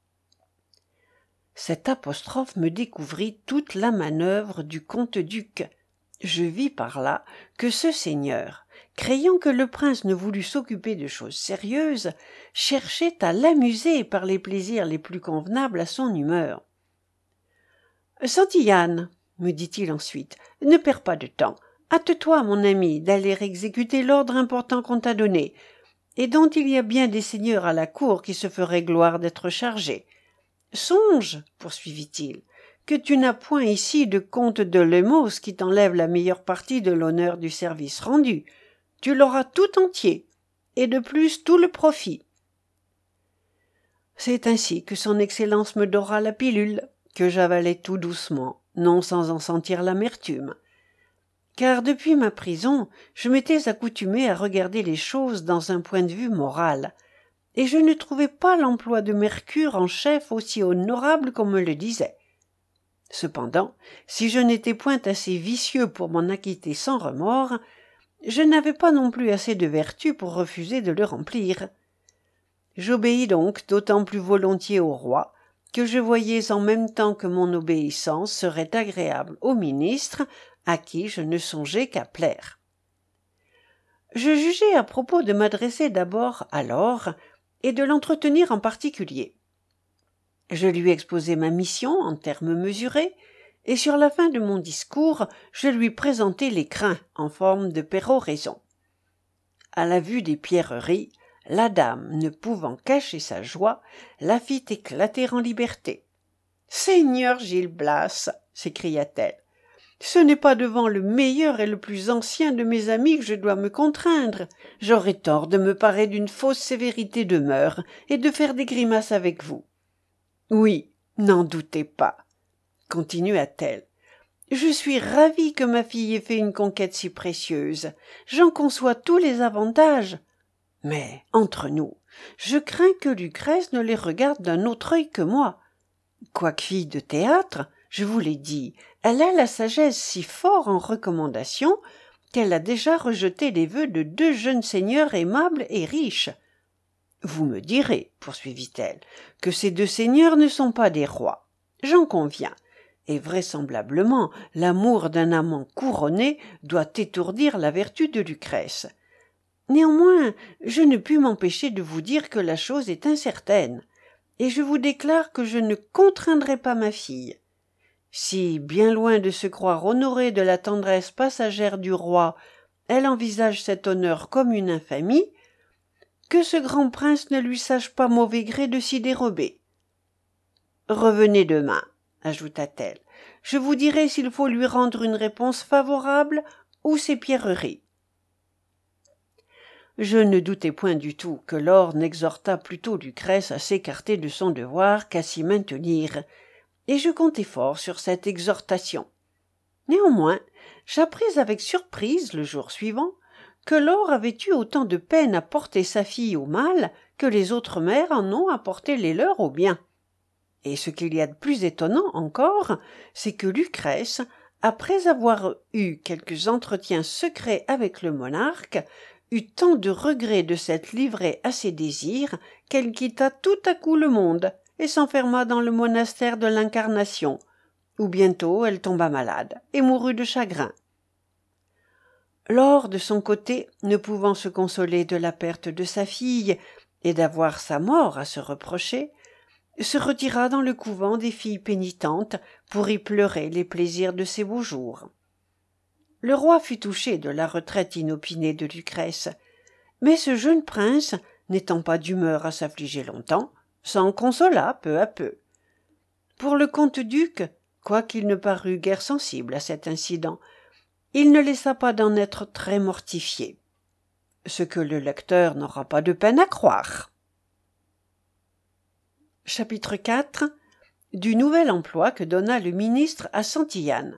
Cette apostrophe me découvrit toute la manœuvre du comte-duc. Je vis par là que ce seigneur, craignant que le prince ne voulût s'occuper de choses sérieuses, cherchait à l'amuser par les plaisirs les plus convenables à son humeur. « Santillane, me dit-il ensuite, ne perds pas de temps. Hâte-toi, mon ami, d'aller exécuter l'ordre important qu'on t'a donné, et dont il y a bien des seigneurs à la cour qui se feraient gloire d'être chargés. Songe, poursuivit-il, que tu n'as point ici de comte de Lemos qui t'enlève la meilleure partie de l'honneur du service rendu. Tu l'auras tout entier, et de plus tout le profit. » C'est ainsi que son Excellence me dora la pilule, que j'avalai tout doucement, non sans en sentir l'amertume. Car depuis ma prison, je m'étais accoutumé à regarder les choses dans un point de vue moral, et je ne trouvais pas l'emploi de Mercure en chef aussi honorable qu'on me le disait. Cependant, si je n'étais point assez vicieux pour m'en acquitter sans remords, je n'avais pas non plus assez de vertu pour refuser de le remplir. J'obéis donc d'autant plus volontiers au roi que je voyais en même temps que mon obéissance serait agréable au ministre à qui je ne songeais qu'à plaire. Je jugeai à propos de m'adresser d'abord à Laure et de l'entretenir en particulier. Je lui exposai ma mission en termes mesurés, et sur la fin de mon discours, je lui présentai l'écrin en forme de péroraison. À la vue des pierreries, la dame, ne pouvant cacher sa joie, la fit éclater en liberté. « Seigneur Gil Blas !» s'écria-t-elle, « ce n'est pas devant le meilleur et le plus ancien de mes amis que je dois me contraindre. J'aurais tort de me parer d'une fausse sévérité de mœurs et de faire des grimaces avec vous. Oui, n'en doutez pas, continua-t-elle, Je suis ravie que ma fille ait fait une conquête si précieuse. J'en conçois tous les avantages. Mais, entre nous, je crains que Lucrèce ne les regarde d'un autre œil que moi. Quoique fille de théâtre, je vous l'ai dit, elle a la sagesse si fort en recommandation qu'elle a déjà rejeté les vœux de 2 jeunes seigneurs aimables et riches. Vous me direz, poursuivit-elle, que ces 2 seigneurs ne sont pas des rois. J'en conviens. Et vraisemblablement, l'amour d'un amant couronné doit étourdir la vertu de Lucrèce. Néanmoins, je ne puis m'empêcher de vous dire que la chose est incertaine, et je vous déclare que je ne contraindrai pas ma fille. Si, bien loin de se croire honorée de la tendresse passagère du roi, elle envisage cet honneur comme une infamie, que ce grand prince ne lui sache pas mauvais gré de s'y dérober. Revenez demain, ajouta-t-elle. Je vous dirai s'il faut lui rendre une réponse favorable ou ses pierreries. Je ne doutais point du tout que Laure n'exhortât plutôt Lucrèce à s'écarter de son devoir qu'à s'y maintenir, et je comptais fort sur cette exhortation. Néanmoins, j'appris avec surprise, le jour suivant, que Laure avait eu autant de peine à porter sa fille au mal que les autres mères en ont à porter les leurs au bien. Et ce qu'il y a de plus étonnant encore, c'est que Lucrèce, après avoir eu quelques entretiens secrets avec le monarque, eut tant de regrets de s'être livrée à ses désirs qu'elle quitta tout à coup le monde et s'enferma dans le monastère de l'Incarnation, où bientôt elle tomba malade et mourut de chagrin. Laure, de son côté, ne pouvant se consoler de la perte de sa fille et d'avoir sa mort à se reprocher, se retira dans le couvent des filles pénitentes pour y pleurer les plaisirs de ses beaux jours. Le roi fut touché de la retraite inopinée de Lucrèce, mais ce jeune prince, n'étant pas d'humeur à s'affliger longtemps, s'en consola peu à peu. Pour le comte-duc, quoiqu'il ne parût guère sensible à cet incident, il ne laissa pas d'en être très mortifié, ce que le lecteur n'aura pas de peine à croire. Chapitre 4 du nouvel emploi que donna le ministre à Santillane.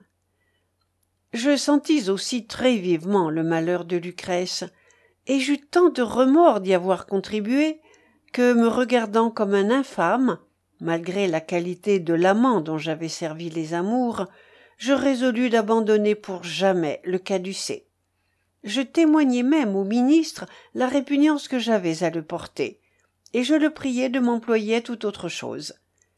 Je sentis aussi très vivement le malheur de Lucrèce, et j'eus tant de remords d'y avoir contribué, que, me regardant comme un infâme, malgré la qualité de l'amant dont j'avais servi les amours, je résolus d'abandonner pour jamais le caducée. Je témoignai même au ministre la répugnance que j'avais à le porter, et je le priai de m'employer à toute autre chose.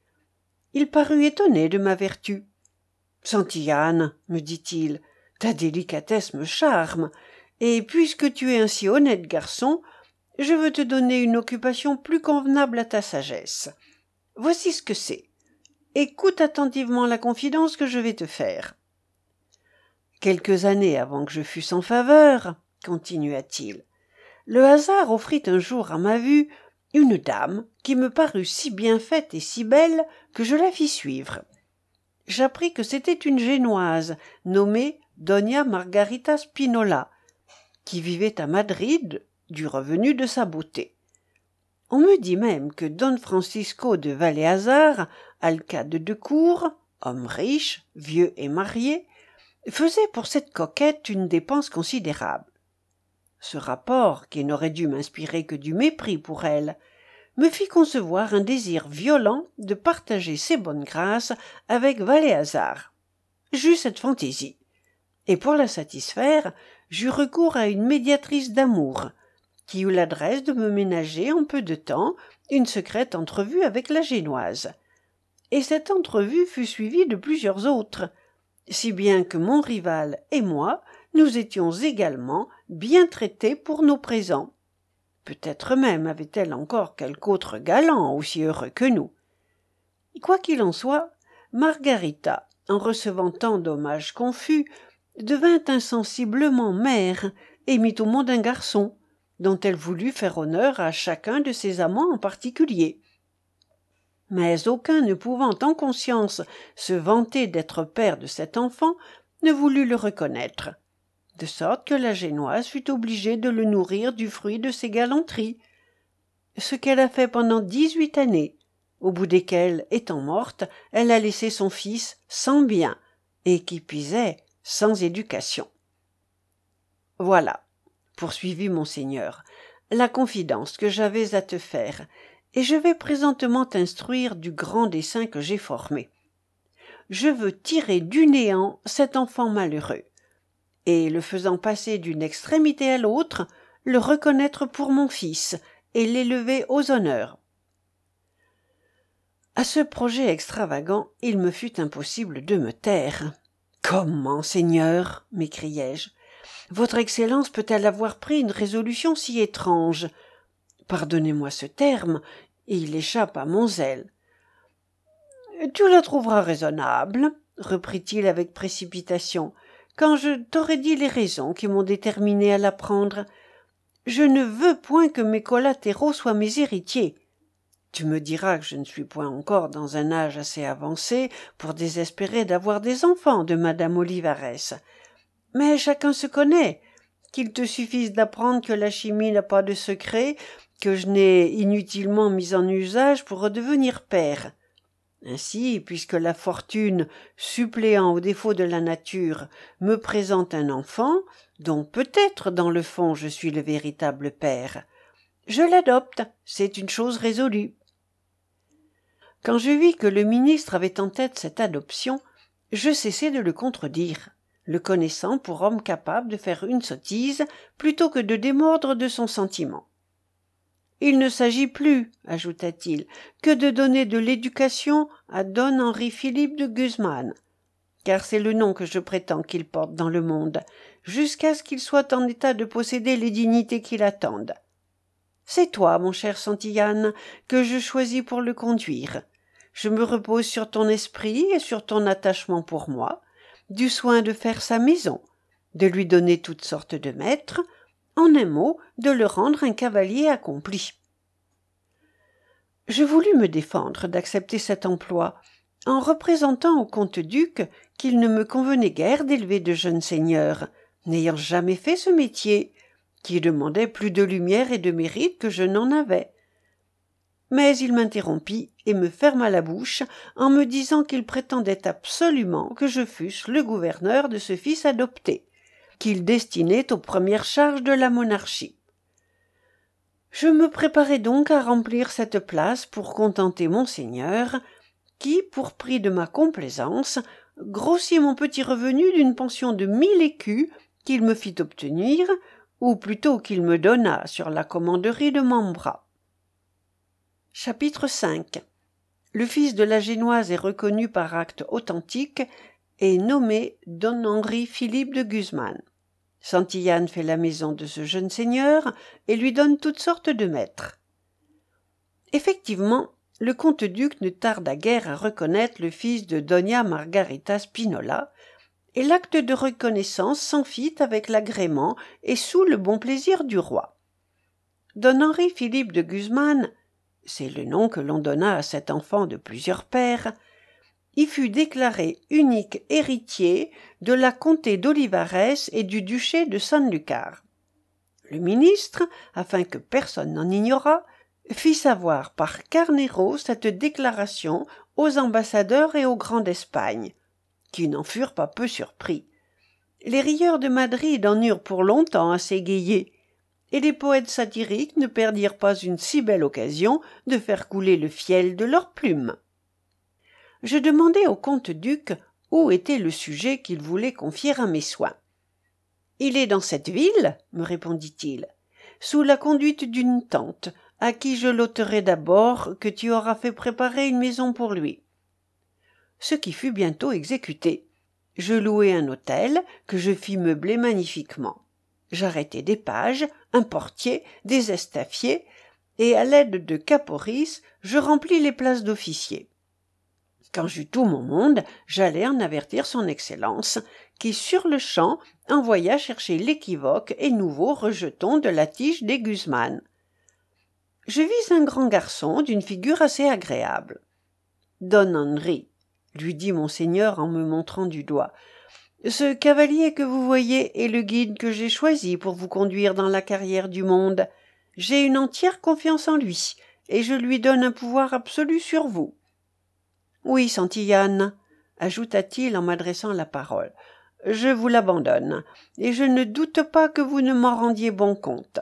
Il parut étonné de ma vertu. « Santillane, me dit-il, ta délicatesse me charme, et puisque tu es un si honnête garçon, je veux te donner une occupation plus convenable à ta sagesse. Voici ce que c'est. Écoute attentivement la confidence que je vais te faire. Quelques années avant que je fusse en faveur, continua-t-il, le hasard offrit un jour à ma vue une dame qui me parut si bien faite et si belle que je la fis suivre. J'appris que c'était une Génoise nommée Dona Margarita Spinola, qui vivait à Madrid du revenu de sa beauté. On me dit même que Don Francisco de Vallehazar, alcade de cour, homme riche, vieux et marié, faisait pour cette coquette une dépense considérable. Ce rapport, qui n'aurait dû m'inspirer que du mépris pour elle, me fit concevoir un désir violent de partager ses bonnes grâces avec Vallehazar. J'eus cette fantaisie, et pour la satisfaire, j'eus recours à une médiatrice d'amour, qui eut l'adresse de me ménager en peu de temps une secrète entrevue avec la Génoise. Et cette entrevue fut suivie de plusieurs autres, si bien que mon rival et moi, nous étions également bien traités pour nos présents. Peut-être même avait-elle encore quelque autre galant aussi heureux que nous. Quoi qu'il en soit, Margarita, en recevant tant d'hommages confus, devint insensiblement mère et mit au monde un garçon, dont elle voulut faire honneur à chacun de ses amants en particulier. Mais aucun ne pouvant en conscience se vanter d'être père de cet enfant ne voulut le reconnaître, de sorte que la Génoise fut obligée de le nourrir du fruit de ses galanteries, ce qu'elle a fait pendant 18 années, au bout desquelles, étant morte, elle a laissé son fils sans bien, et qui puisait sans éducation. Voilà, poursuivit monseigneur, la confidence que j'avais à te faire, et je vais présentement t'instruire du grand dessein que j'ai formé. Je veux tirer du néant cet enfant malheureux, et, le faisant passer d'une extrémité à l'autre, le reconnaître pour mon fils, et l'élever aux honneurs. À ce projet extravagant, il me fut impossible de me taire. « Comment, seigneur ?» m'écriai-je. « Votre Excellence peut-elle avoir pris une résolution si étrange ? Pardonnez-moi ce terme, il échappe à mon zèle. »« Tu la trouveras raisonnable, » reprit-il avec précipitation, « quand je t'aurai dit les raisons qui m'ont déterminé à la prendre. Je ne veux point que mes collatéraux soient mes héritiers. Tu me diras que je ne suis point encore dans un âge assez avancé pour désespérer d'avoir des enfants de madame Olivarès. Mais chacun se connaît, qu'il te suffise d'apprendre que la chimie n'a pas de secret, que je n'ai inutilement mis en usage pour redevenir père. Ainsi, puisque la fortune, suppléant aux défauts de la nature, me présente un enfant, dont peut-être dans le fond je suis le véritable père, je l'adopte, c'est une chose résolue. » Quand je vis que le ministre avait en tête cette adoption, je cessai de le contredire, le connaissant pour homme capable de faire une sottise plutôt que de démordre de son sentiment. « Il ne s'agit plus, ajouta-t-il, que de donner de l'éducation à Don Henri-Philippe de Guzman, car c'est le nom que je prétends qu'il porte dans le monde, jusqu'à ce qu'il soit en état de posséder les dignités qui l'attendent. C'est toi, mon cher Santillane, que je choisis pour le conduire. Je me repose sur ton esprit et sur ton attachement pour moi, du soin de faire sa maison, de lui donner toutes sortes de maîtres, en un mot, de le rendre un cavalier accompli. » Je voulus me défendre d'accepter cet emploi, en représentant au comte-duc qu'il ne me convenait guère d'élever de jeunes seigneurs, n'ayant jamais fait ce métier, qui demandait plus de lumière et de mérite que je n'en avais. Mais il m'interrompit et me ferma la bouche en me disant qu'il prétendait absolument que je fusse le gouverneur de ce fils adopté, qu'il destinait aux premières charges de la monarchie. Je me préparai donc à remplir cette place pour contenter monseigneur, qui, pour prix de ma complaisance, grossit mon petit revenu d'une pension de 1000 écus qu'il me fit obtenir, ou plutôt qu'il me donna sur la commanderie de Membras. Chapitre 5. Le fils de la Génoise est reconnu par acte authentique et nommé Don Henri-Philippe de Guzman. Santillane fait la maison de ce jeune seigneur et lui donne toutes sortes de maîtres. Effectivement, le comte-duc ne tarda guère à reconnaître le fils de Dona Margarita Spinola, et l'acte de reconnaissance s'en fit avec l'agrément et sous le bon plaisir du roi. Don Henri-Philippe de Guzman, c'est le nom que l'on donna à cet enfant de plusieurs pères, y fut déclaré unique héritier de la comté d'Olivarès et du duché de Sanlúcar. Le ministre, afin que personne n'en ignorât, fit savoir par Carnero cette déclaration aux ambassadeurs et aux grands d'Espagne, qui n'en furent pas peu surpris. Les rieurs de Madrid en eurent pour longtemps à s'égayer, et les poètes satiriques ne perdirent pas une si belle occasion de faire couler le fiel de leurs plumes. Je demandai au comte-duc où était le sujet qu'il voulait confier à mes soins. « Il est dans cette ville, » me répondit-il, « sous la conduite d'une tante, à qui je l'ôterai d'abord que tu auras fait préparer une maison pour lui. » Ce qui fut bientôt exécuté. Je louai un hôtel que je fis meubler magnifiquement. J'arrêtai des pages, un portier, des estafiers, et à l'aide de caporis, je remplis les places d'officiers. Quand j'eus tout mon monde, j'allai en avertir son Excellence, qui sur-le-champ envoya chercher l'équivoque et nouveau rejeton de la tige des Guzman. Je vis un grand garçon d'une figure assez agréable. « Don Henri, » lui dit monseigneur en me montrant du doigt, « ce cavalier que vous voyez est le guide que j'ai choisi pour vous conduire dans la carrière du monde. J'ai une entière confiance en lui, et je lui donne un pouvoir absolu sur vous. » « Oui, Santillane, ajouta-t-il en m'adressant la parole. Je vous l'abandonne, et je ne doute pas que vous ne m'en rendiez bon compte.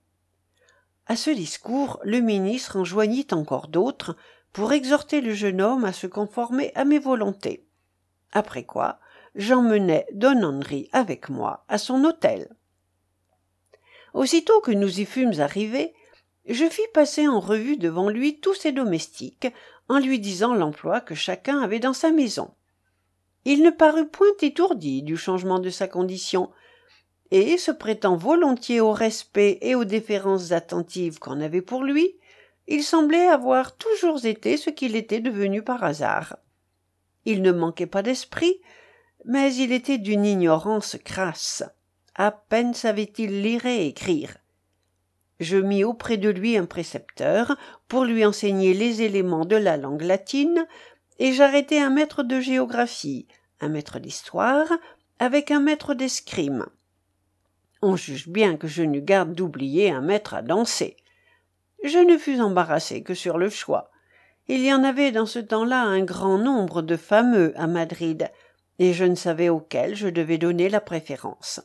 À ce discours, le ministre en joignit encore d'autres pour exhorter le jeune homme à se conformer à mes volontés. Après quoi, j'emmenai don Henri avec moi à son hôtel. Aussitôt que nous y fûmes arrivés, je fis passer en revue devant lui tous ses domestiques, en lui disant l'emploi que chacun avait dans sa maison. Il ne parut point étourdi du changement de sa condition, et, se prêtant volontiers au respect et aux déférences attentives qu'on avait pour lui, il semblait avoir toujours été ce qu'il était devenu par hasard. Il ne manquait pas d'esprit, mais il était d'une ignorance crasse. À peine savait-il lire et écrire. Je mis auprès de lui un précepteur pour lui enseigner les éléments de la langue latine, et j'arrêtai un maître de géographie, un maître d'histoire, avec un maître d'escrime. On juge bien que je n'eus garde d'oublier un maître à danser. Je ne fus embarrassé que sur le choix. Il y en avait dans ce temps-là un grand nombre de fameux à Madrid, et je ne savais auquel je devais donner la préférence.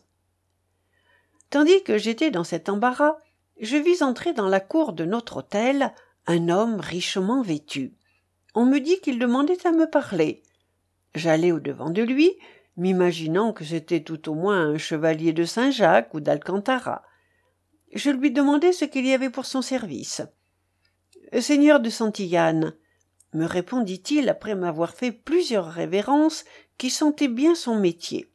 Tandis que j'étais dans cet embarras, je vis entrer dans la cour de notre hôtel un homme richement vêtu. On me dit qu'il demandait à me parler. J'allai au-devant de lui, m'imaginant que c'était tout au moins un chevalier de Saint-Jacques ou d'Alcantara. Je lui demandai ce qu'il y avait pour son service. « Seigneur de Santillane », me répondit-il après m'avoir fait plusieurs révérences qui sentaient bien son métier.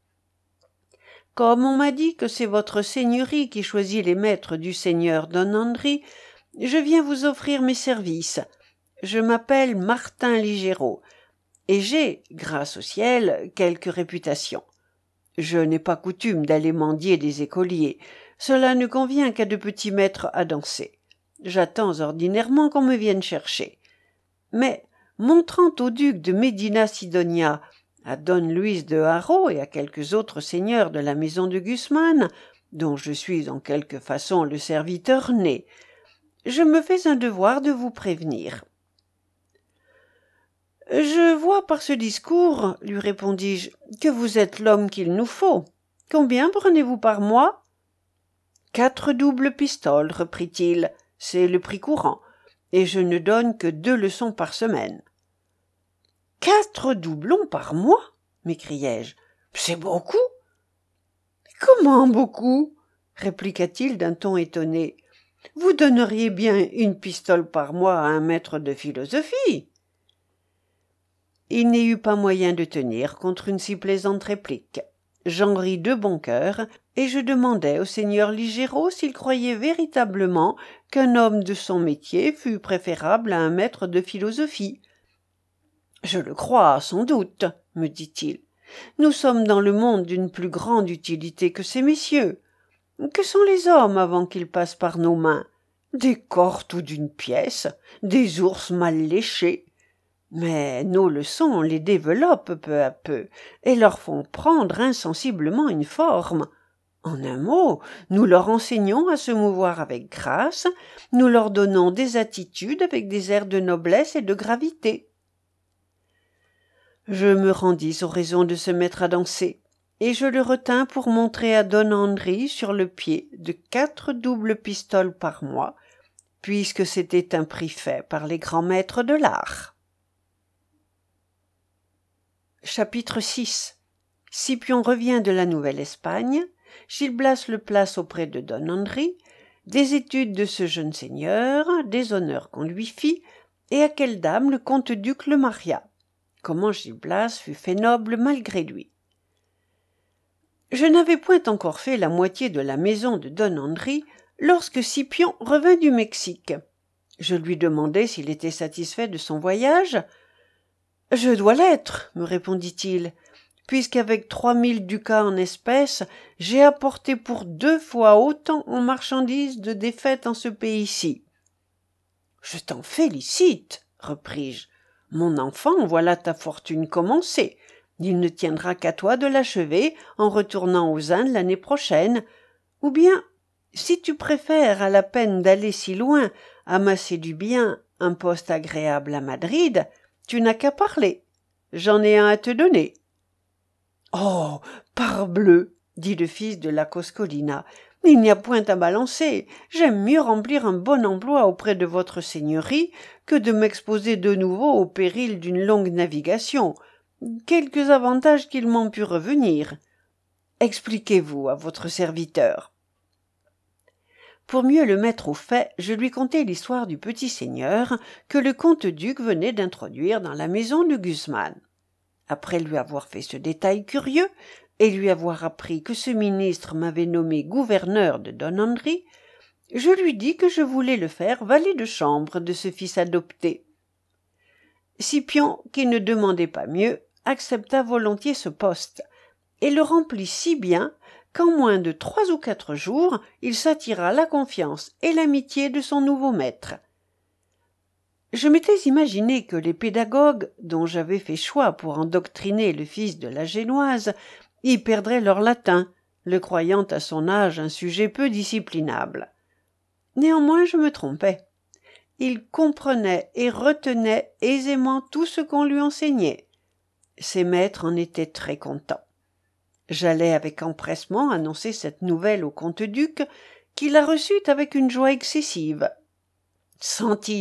« Comme on m'a dit que c'est votre seigneurie qui choisit les maîtres du seigneur don Henri, je viens vous offrir mes services. Je m'appelle Martin Ligero, et j'ai, grâce au ciel, quelque réputation. Je n'ai pas coutume d'aller mendier des écoliers, cela ne convient qu'à de petits maîtres à danser. J'attends ordinairement qu'on me vienne chercher. Mais, montrant au duc de Medina Sidonia, à don Luis de Haro et à quelques autres seigneurs de la maison de Guzman, dont je suis en quelque façon le serviteur né, je me fais un devoir de vous prévenir. « Je vois par ce discours, lui répondis-je, que vous êtes l'homme qu'il nous faut. Combien prenez-vous par mois ? 4 doubles pistoles, reprit-il, c'est le prix courant, et je ne donne que 2 leçons par semaine. 4 doublons par mois, m'écriai-je. C'est beaucoup. Comment beaucoup? Répliqua-t-il d'un ton étonné. Vous donneriez bien une pistole par mois à un maître de philosophie. Il n'y eut pas moyen de tenir contre une si plaisante réplique. J'en ris de bon cœur, et je demandai au seigneur Ligero s'il croyait véritablement qu'un homme de son métier fût préférable à un maître de philosophie. « Je le crois, sans doute, me dit-il. Nous sommes dans le monde d'une plus grande utilité que ces messieurs. Que sont les hommes avant qu'ils passent par nos mains? Des corps tout d'une pièce, des ours mal léchés. Mais nos leçons les développent peu à peu et leur font prendre insensiblement une forme. En un mot, nous leur enseignons à se mouvoir avec grâce, nous leur donnons des attitudes avec des airs de noblesse et de gravité. » Je me rendis aux raisons de se mettre à danser, et je le retins pour montrer à don Henri sur le pied de 4 doubles pistoles par mois, puisque c'était un prix fait par les grands maîtres de l'art. Chapitre 6. Scipion revient de la Nouvelle-Espagne, Gil Blas le place auprès de don Henri, des études de ce jeune seigneur, des honneurs qu'on lui fit, et à quelle dame le comte-duc le maria. Comment Gil Blas fut fait noble malgré lui. Je n'avais point encore fait la moitié de la maison de don Henri lorsque Scipion revint du Mexique. Je lui demandai s'il était satisfait de son voyage. « Je dois l'être, me répondit-il, puisqu'avec 3000 ducats en espèces, j'ai apporté pour 2 fois autant en marchandises de défaites en ce pays-ci. »« Je t'en félicite, repris-je. Mon enfant, voilà ta fortune commencée. Il ne tiendra qu'à toi de l'achever en retournant aux Indes l'année prochaine. Ou bien, si tu préfères à la peine d'aller si loin, amasser du bien, un poste agréable à Madrid, tu n'as qu'à parler. j'en ai un à te donner. » Oh, parbleu, dit le fils de la Coscolina, il n'y a point à balancer. J'aime mieux remplir un bon emploi auprès de votre seigneurie que de m'exposer de nouveau au péril d'une longue navigation. Quelques avantages qu'il m'en pu revenir. Expliquez-vous à votre serviteur. Pour mieux le mettre au fait, je lui contai l'histoire du petit seigneur que le comte-duc venait d'introduire dans la maison de Guzman. Après lui avoir fait ce détail curieux, et lui avoir appris que ce ministre m'avait nommé gouverneur de Don Henry, je lui dis que je voulais le faire valet de chambre de ce fils adopté. Scipion, qui ne demandait pas mieux, accepta volontiers ce poste, et le remplit si bien qu'en moins de 3 ou 4 jours, il s'attira la confiance et l'amitié de son nouveau maître. Je m'étais imaginé que les pédagogues, dont j'avais fait choix pour endoctriner le fils de la Génoise, y perdraient leur latin, le croyant à son âge un sujet peu disciplinable. Néanmoins, je me trompais. Il comprenait et retenait aisément tout ce qu'on lui enseignait. Ses maîtres en étaient très contents. J'allais avec empressement annoncer cette nouvelle au comte-duc, qui la reçut avec une joie excessive. « Santillane !»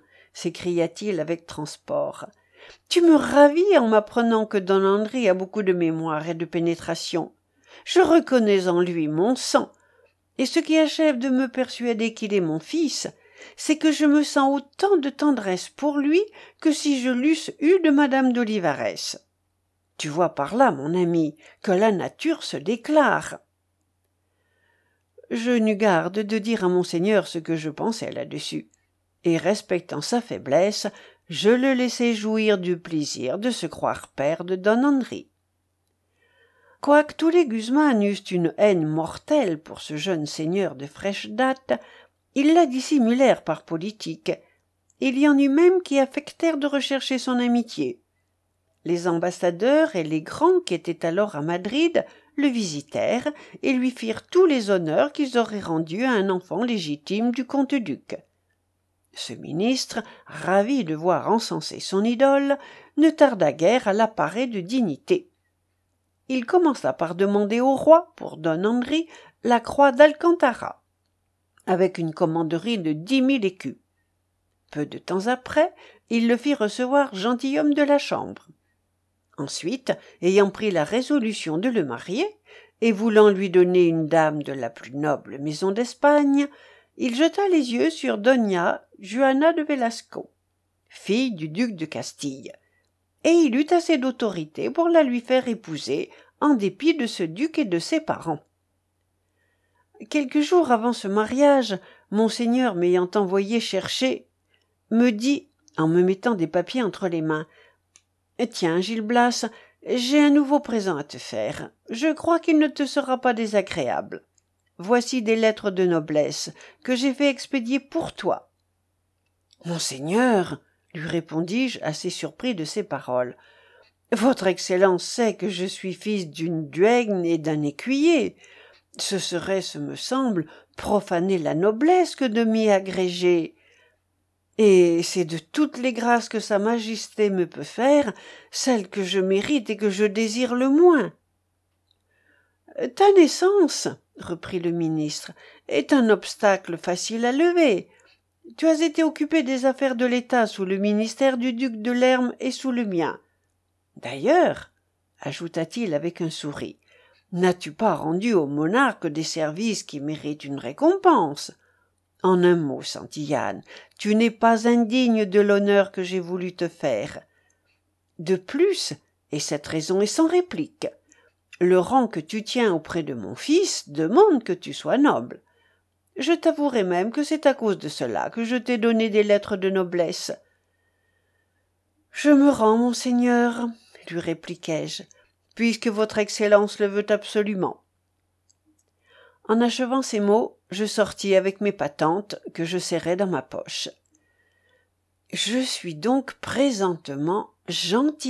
s'écria-t-il avec transport. « Tu me ravis en m'apprenant que Don Henry a beaucoup de mémoire et de pénétration. Je reconnais en lui mon sang, et ce qui achève de me persuader qu'il est mon fils, c'est que je me sens autant de tendresse pour lui que si je l'eusse eu de madame d'Olivarès. Tu vois par là, mon ami, que la nature se déclare. » Je n'eus garde de dire à monseigneur ce que je pensais là-dessus, et respectant sa faiblesse, je le laissai jouir du plaisir de se croire père de Don Henry. Quoique tous les Guzman eussent une haine mortelle pour ce jeune seigneur de fraîche date, ils la dissimulèrent par politique. Il y en eut même qui affectèrent de rechercher son amitié. Les ambassadeurs et les grands qui étaient alors à Madrid le visitèrent et lui firent tous les honneurs qu'ils auraient rendus à un enfant légitime du comte-duc. Ce ministre, ravi de voir encenser son idole, ne tarda guère à la parer de dignité. Il commença par demander au roi, pour Don Henry, la croix d'Alcantara, avec une commanderie de 10 000 écus. Peu de temps après, il le fit recevoir gentilhomme de la chambre. Ensuite, ayant pris la résolution de le marier, et voulant lui donner une dame de la plus noble maison d'Espagne, il jeta les yeux sur Doña Juana de Velasco, fille du duc de Castille, et il eut assez d'autorité pour la lui faire épouser, en dépit de ce duc et de ses parents. Quelques jours avant ce mariage, monseigneur m'ayant envoyé chercher, me dit, en me mettant des papiers entre les mains, « Tiens, Gil Blas, j'ai un nouveau présent à te faire. Je crois qu'il ne te sera pas désagréable. Voici des lettres de noblesse que j'ai fait expédier pour toi. »« Monseigneur, » lui répondis-je, assez surpris de ces paroles, « votre Excellence sait que je suis fils d'une duègne et d'un écuyer. Ce serait, ce me semble, profaner la noblesse que de m'y agréger. Et c'est de toutes les grâces que sa majesté me peut faire, celle que je mérite et que je désire le moins. »« Ta naissance, » reprit le ministre, « est un obstacle facile à lever. Tu as été occupé des affaires de l'État sous le ministère du duc de Lerme et sous le mien. D'ailleurs, ajouta-t-il avec un sourire, n'as-tu pas rendu au monarque des services qui méritent une récompense? En un mot, Santillane, tu n'es pas indigne de l'honneur que j'ai voulu te faire. De plus, et cette raison est sans réplique, le rang que tu tiens auprès de mon fils demande que tu sois noble. Je t'avouerai même que c'est à cause de cela que je t'ai donné des lettres de noblesse. »« Je me rends, monseigneur, » lui répliquai-je, « puisque votre Excellence le veut absolument. » En achevant ces mots, je sortis avec mes patentes que je serrai dans ma poche. « Je suis donc présentement gentilhomme, »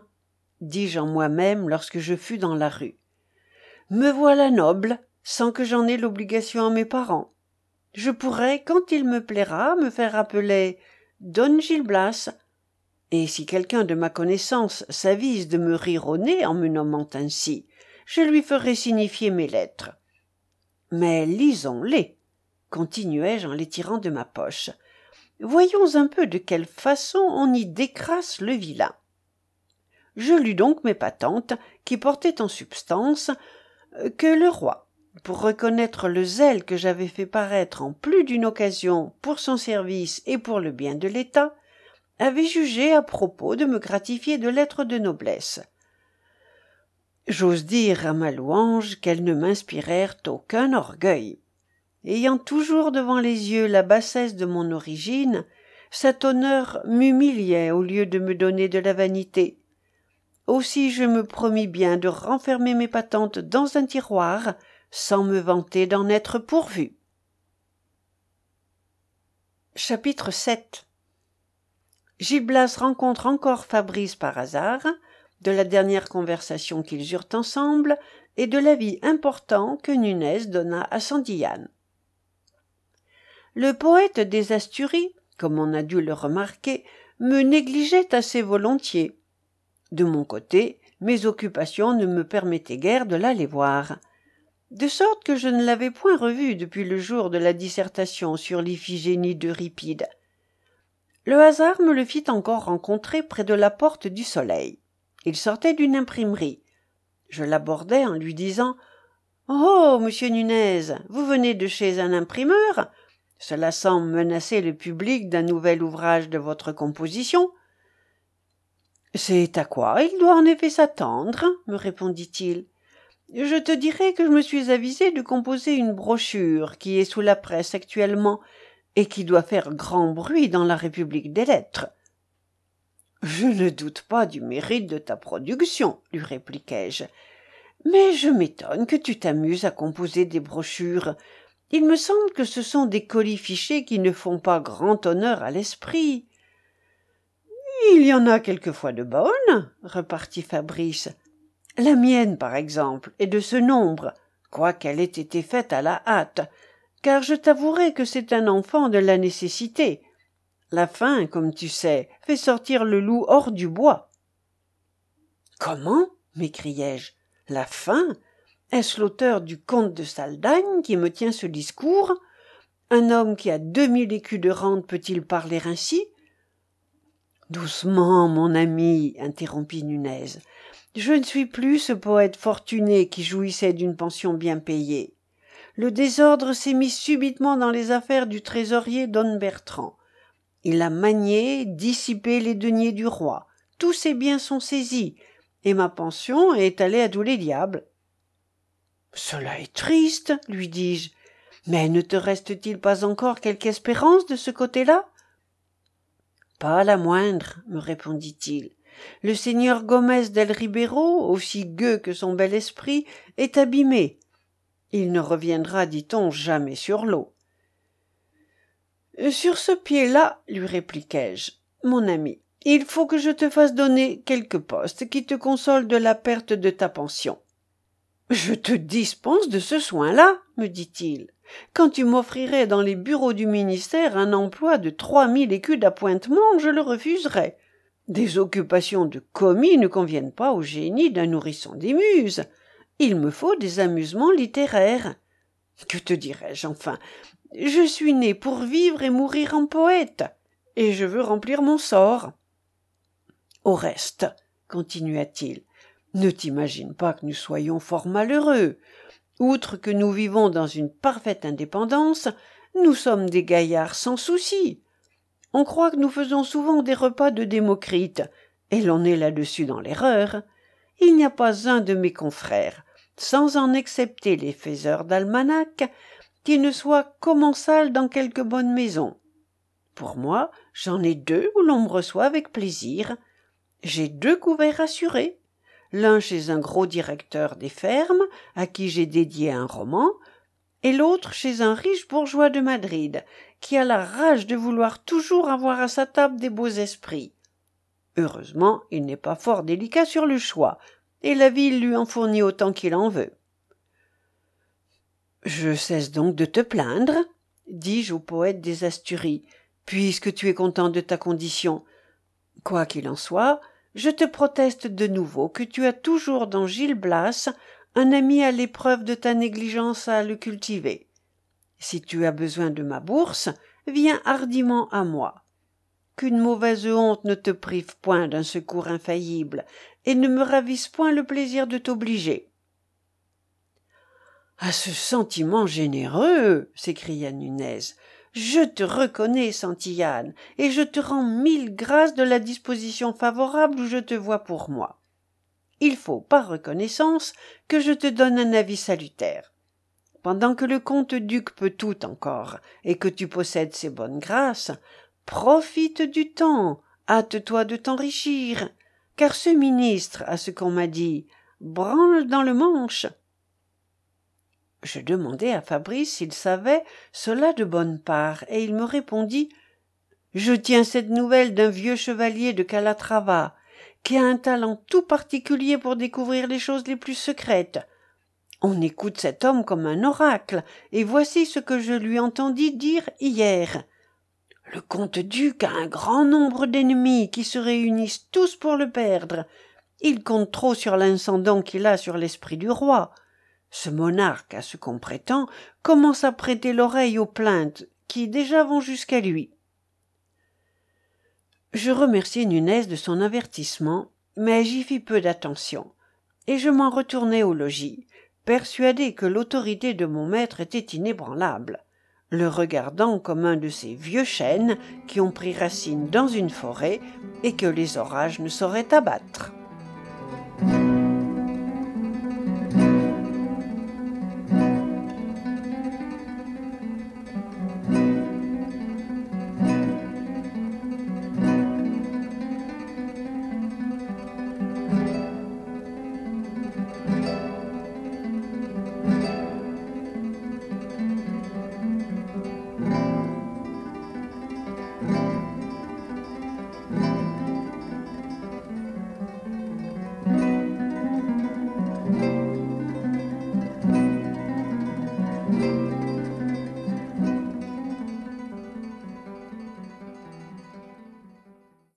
dis-je en moi-même lorsque je fus dans la rue. « Me voilà noble, sans que j'en aie l'obligation à mes parents. Je pourrais, quand il me plaira, me faire appeler Don Gil Blas. et si quelqu'un de ma connaissance s'avise de me rire au nez en me nommant ainsi, je lui ferai signifier mes lettres. Mais lisons-les, continuai-je en les tirant de ma poche. Voyons un peu de quelle façon on y décrasse le vilain. Je lus donc mes patentes, qui portaient en substance que le roi, pour reconnaître le zèle que j'avais fait paraître en plus d'une occasion pour son service et pour le bien de l'État, avait jugé à propos de me gratifier de lettres de noblesse. J'ose dire à ma louange qu'elles ne m'inspirèrent aucun orgueil. Ayant toujours devant les yeux la bassesse de mon origine, cet honneur m'humiliait au lieu de me donner de la vanité. Aussi je me promis bien de renfermer mes patentes dans un tiroir, sans me vanter d'en être pourvu. Chapitre 7. Gil Blas rencontre encore Fabrice par hasard, de la dernière conversation qu'ils eurent ensemble, et de l'avis important que Nunez donna à Sandillane. Le poète des Asturies, comme on a dû le remarquer, me négligeait assez volontiers. De mon côté, mes occupations ne me permettaient guère de l'aller voir, de sorte que je ne l'avais point revu depuis le jour de la dissertation sur l'Iphigénie d'Euripide. Le hasard me le fit encore rencontrer près de la porte du Soleil. Il sortait d'une imprimerie. Je l'abordai en lui disant « Oh, monsieur Nunez, vous venez de chez un imprimeur ? Cela semble menacer le public d'un nouvel ouvrage de votre composition. » « C'est à quoi il doit en effet s'attendre, » me répondit-il. « Je te dirai que je me suis avisé de composer une brochure qui est sous la presse actuellement et qui doit faire grand bruit dans la République des Lettres. »« Je ne doute pas du mérite de ta production, » lui répliquai-je. « Mais je m'étonne que tu t'amuses à composer des brochures. Il me semble que ce sont des colifichets qui ne font pas grand honneur à l'esprit. »« Il y en a quelquefois de bonnes, » repartit Fabrice. « La mienne, par exemple, est de ce nombre, quoiqu'elle ait été faite à la hâte, car je t'avouerai que c'est un enfant de la nécessité. La faim, comme tu sais, fait sortir le loup hors du bois. »« Comment ?» m'écriai-je. « La faim ? Est-ce l'auteur du comte de Saldagne qui me tient ce discours ? Un homme qui a 2000 écus de rente peut-il parler ainsi ? » « Doucement, mon ami, » interrompit Nunez. « Je ne suis plus ce poète fortuné qui jouissait d'une pension bien payée. Le désordre s'est mis subitement dans les affaires du trésorier Don Bertrand. Il a manié, dissipé les deniers du roi. Tous ses biens sont saisis, et ma pension est allée à tous les diables. »« Cela est triste, » lui dis-je. « Mais ne te reste-t-il pas encore quelque espérance de ce côté-là ?»« Pas la moindre, » me répondit-il. « Le seigneur Gomez del Ribero, aussi gueux que son bel esprit, est abîmé. Il ne reviendra, dit-on, jamais sur l'eau. »« Sur ce pied-là, lui répliquai-je, mon ami, il faut que je te fasse donner quelque poste qui te console de la perte de ta pension. »« Je te dispense de ce soin-là, me dit-il. Quand tu m'offrirais dans les bureaux du ministère un emploi de 3000 écus d'appointement, je le refuserais. Des occupations de commis ne conviennent pas au génie d'un nourrisson des muses. Il me faut des amusements littéraires. Que te dirais-je enfin ? Je suis né pour vivre et mourir en poète, et je veux remplir mon sort. Au reste, continua-t-il, ne t'imagine pas que nous soyons fort malheureux. Outre que nous vivons dans une parfaite indépendance, nous sommes des gaillards sans souci. On croit que nous faisons souvent des repas de Démocrite, et l'on est là-dessus dans l'erreur. Il n'y a pas un de mes confrères, sans en excepter les faiseurs d'almanach, qui ne soit commensal dans quelque bonne maison. Pour moi, j'en ai 2 où l'on me reçoit avec plaisir. J'ai 2 couverts assurés. L'un chez un gros directeur des fermes, à qui j'ai dédié un roman, et l'autre chez un riche bourgeois de Madrid, qui a la rage de vouloir toujours avoir à sa table des beaux esprits. Heureusement, il n'est pas fort délicat sur le choix, et la ville lui en fournit autant qu'il en veut. « Je cesse donc de te plaindre, » dis-je au poète des Asturies, « puisque tu es content de ta condition. Quoi qu'il en soit, je te proteste de nouveau que tu as toujours dans Gil Blas un ami à l'épreuve de ta négligence à le cultiver. Si tu as besoin de ma bourse, viens hardiment à moi. Qu'une mauvaise honte ne te prive point d'un secours infaillible, et ne me ravisse point le plaisir de t'obliger. À ce sentiment généreux, s'écria Nunez, je te reconnais, Santillane, et je te rends 1000 grâces de la disposition favorable où je te vois pour moi. Il faut, par reconnaissance, que je te donne un avis salutaire. Pendant que le comte-duc peut tout encore, et que tu possèdes ses bonnes grâces, profite du temps, hâte-toi de t'enrichir, car ce ministre, à ce qu'on m'a dit, branle dans le manche. Je demandai à Fabrice s'il savait cela de bonne part, et il me répondit « Je tiens cette nouvelle d'un vieux chevalier de Calatrava, qui a un talent tout particulier pour découvrir les choses les plus secrètes. On écoute cet homme comme un oracle, et voici ce que je lui entendis dire hier. Le comte-duc a un grand nombre d'ennemis qui se réunissent tous pour le perdre. Il compte trop sur l'incendant qu'il a sur l'esprit du roi. Ce monarque, à ce qu'on prétend, commence à prêter l'oreille aux plaintes qui déjà vont jusqu'à lui. » Je remerciai Nunez de son avertissement, mais j'y fis peu d'attention, et je m'en retournai au logis, persuadé que l'autorité de mon maître était inébranlable, le regardant comme un de ces vieux chênes qui ont pris racine dans une forêt et que les orages ne sauraient abattre.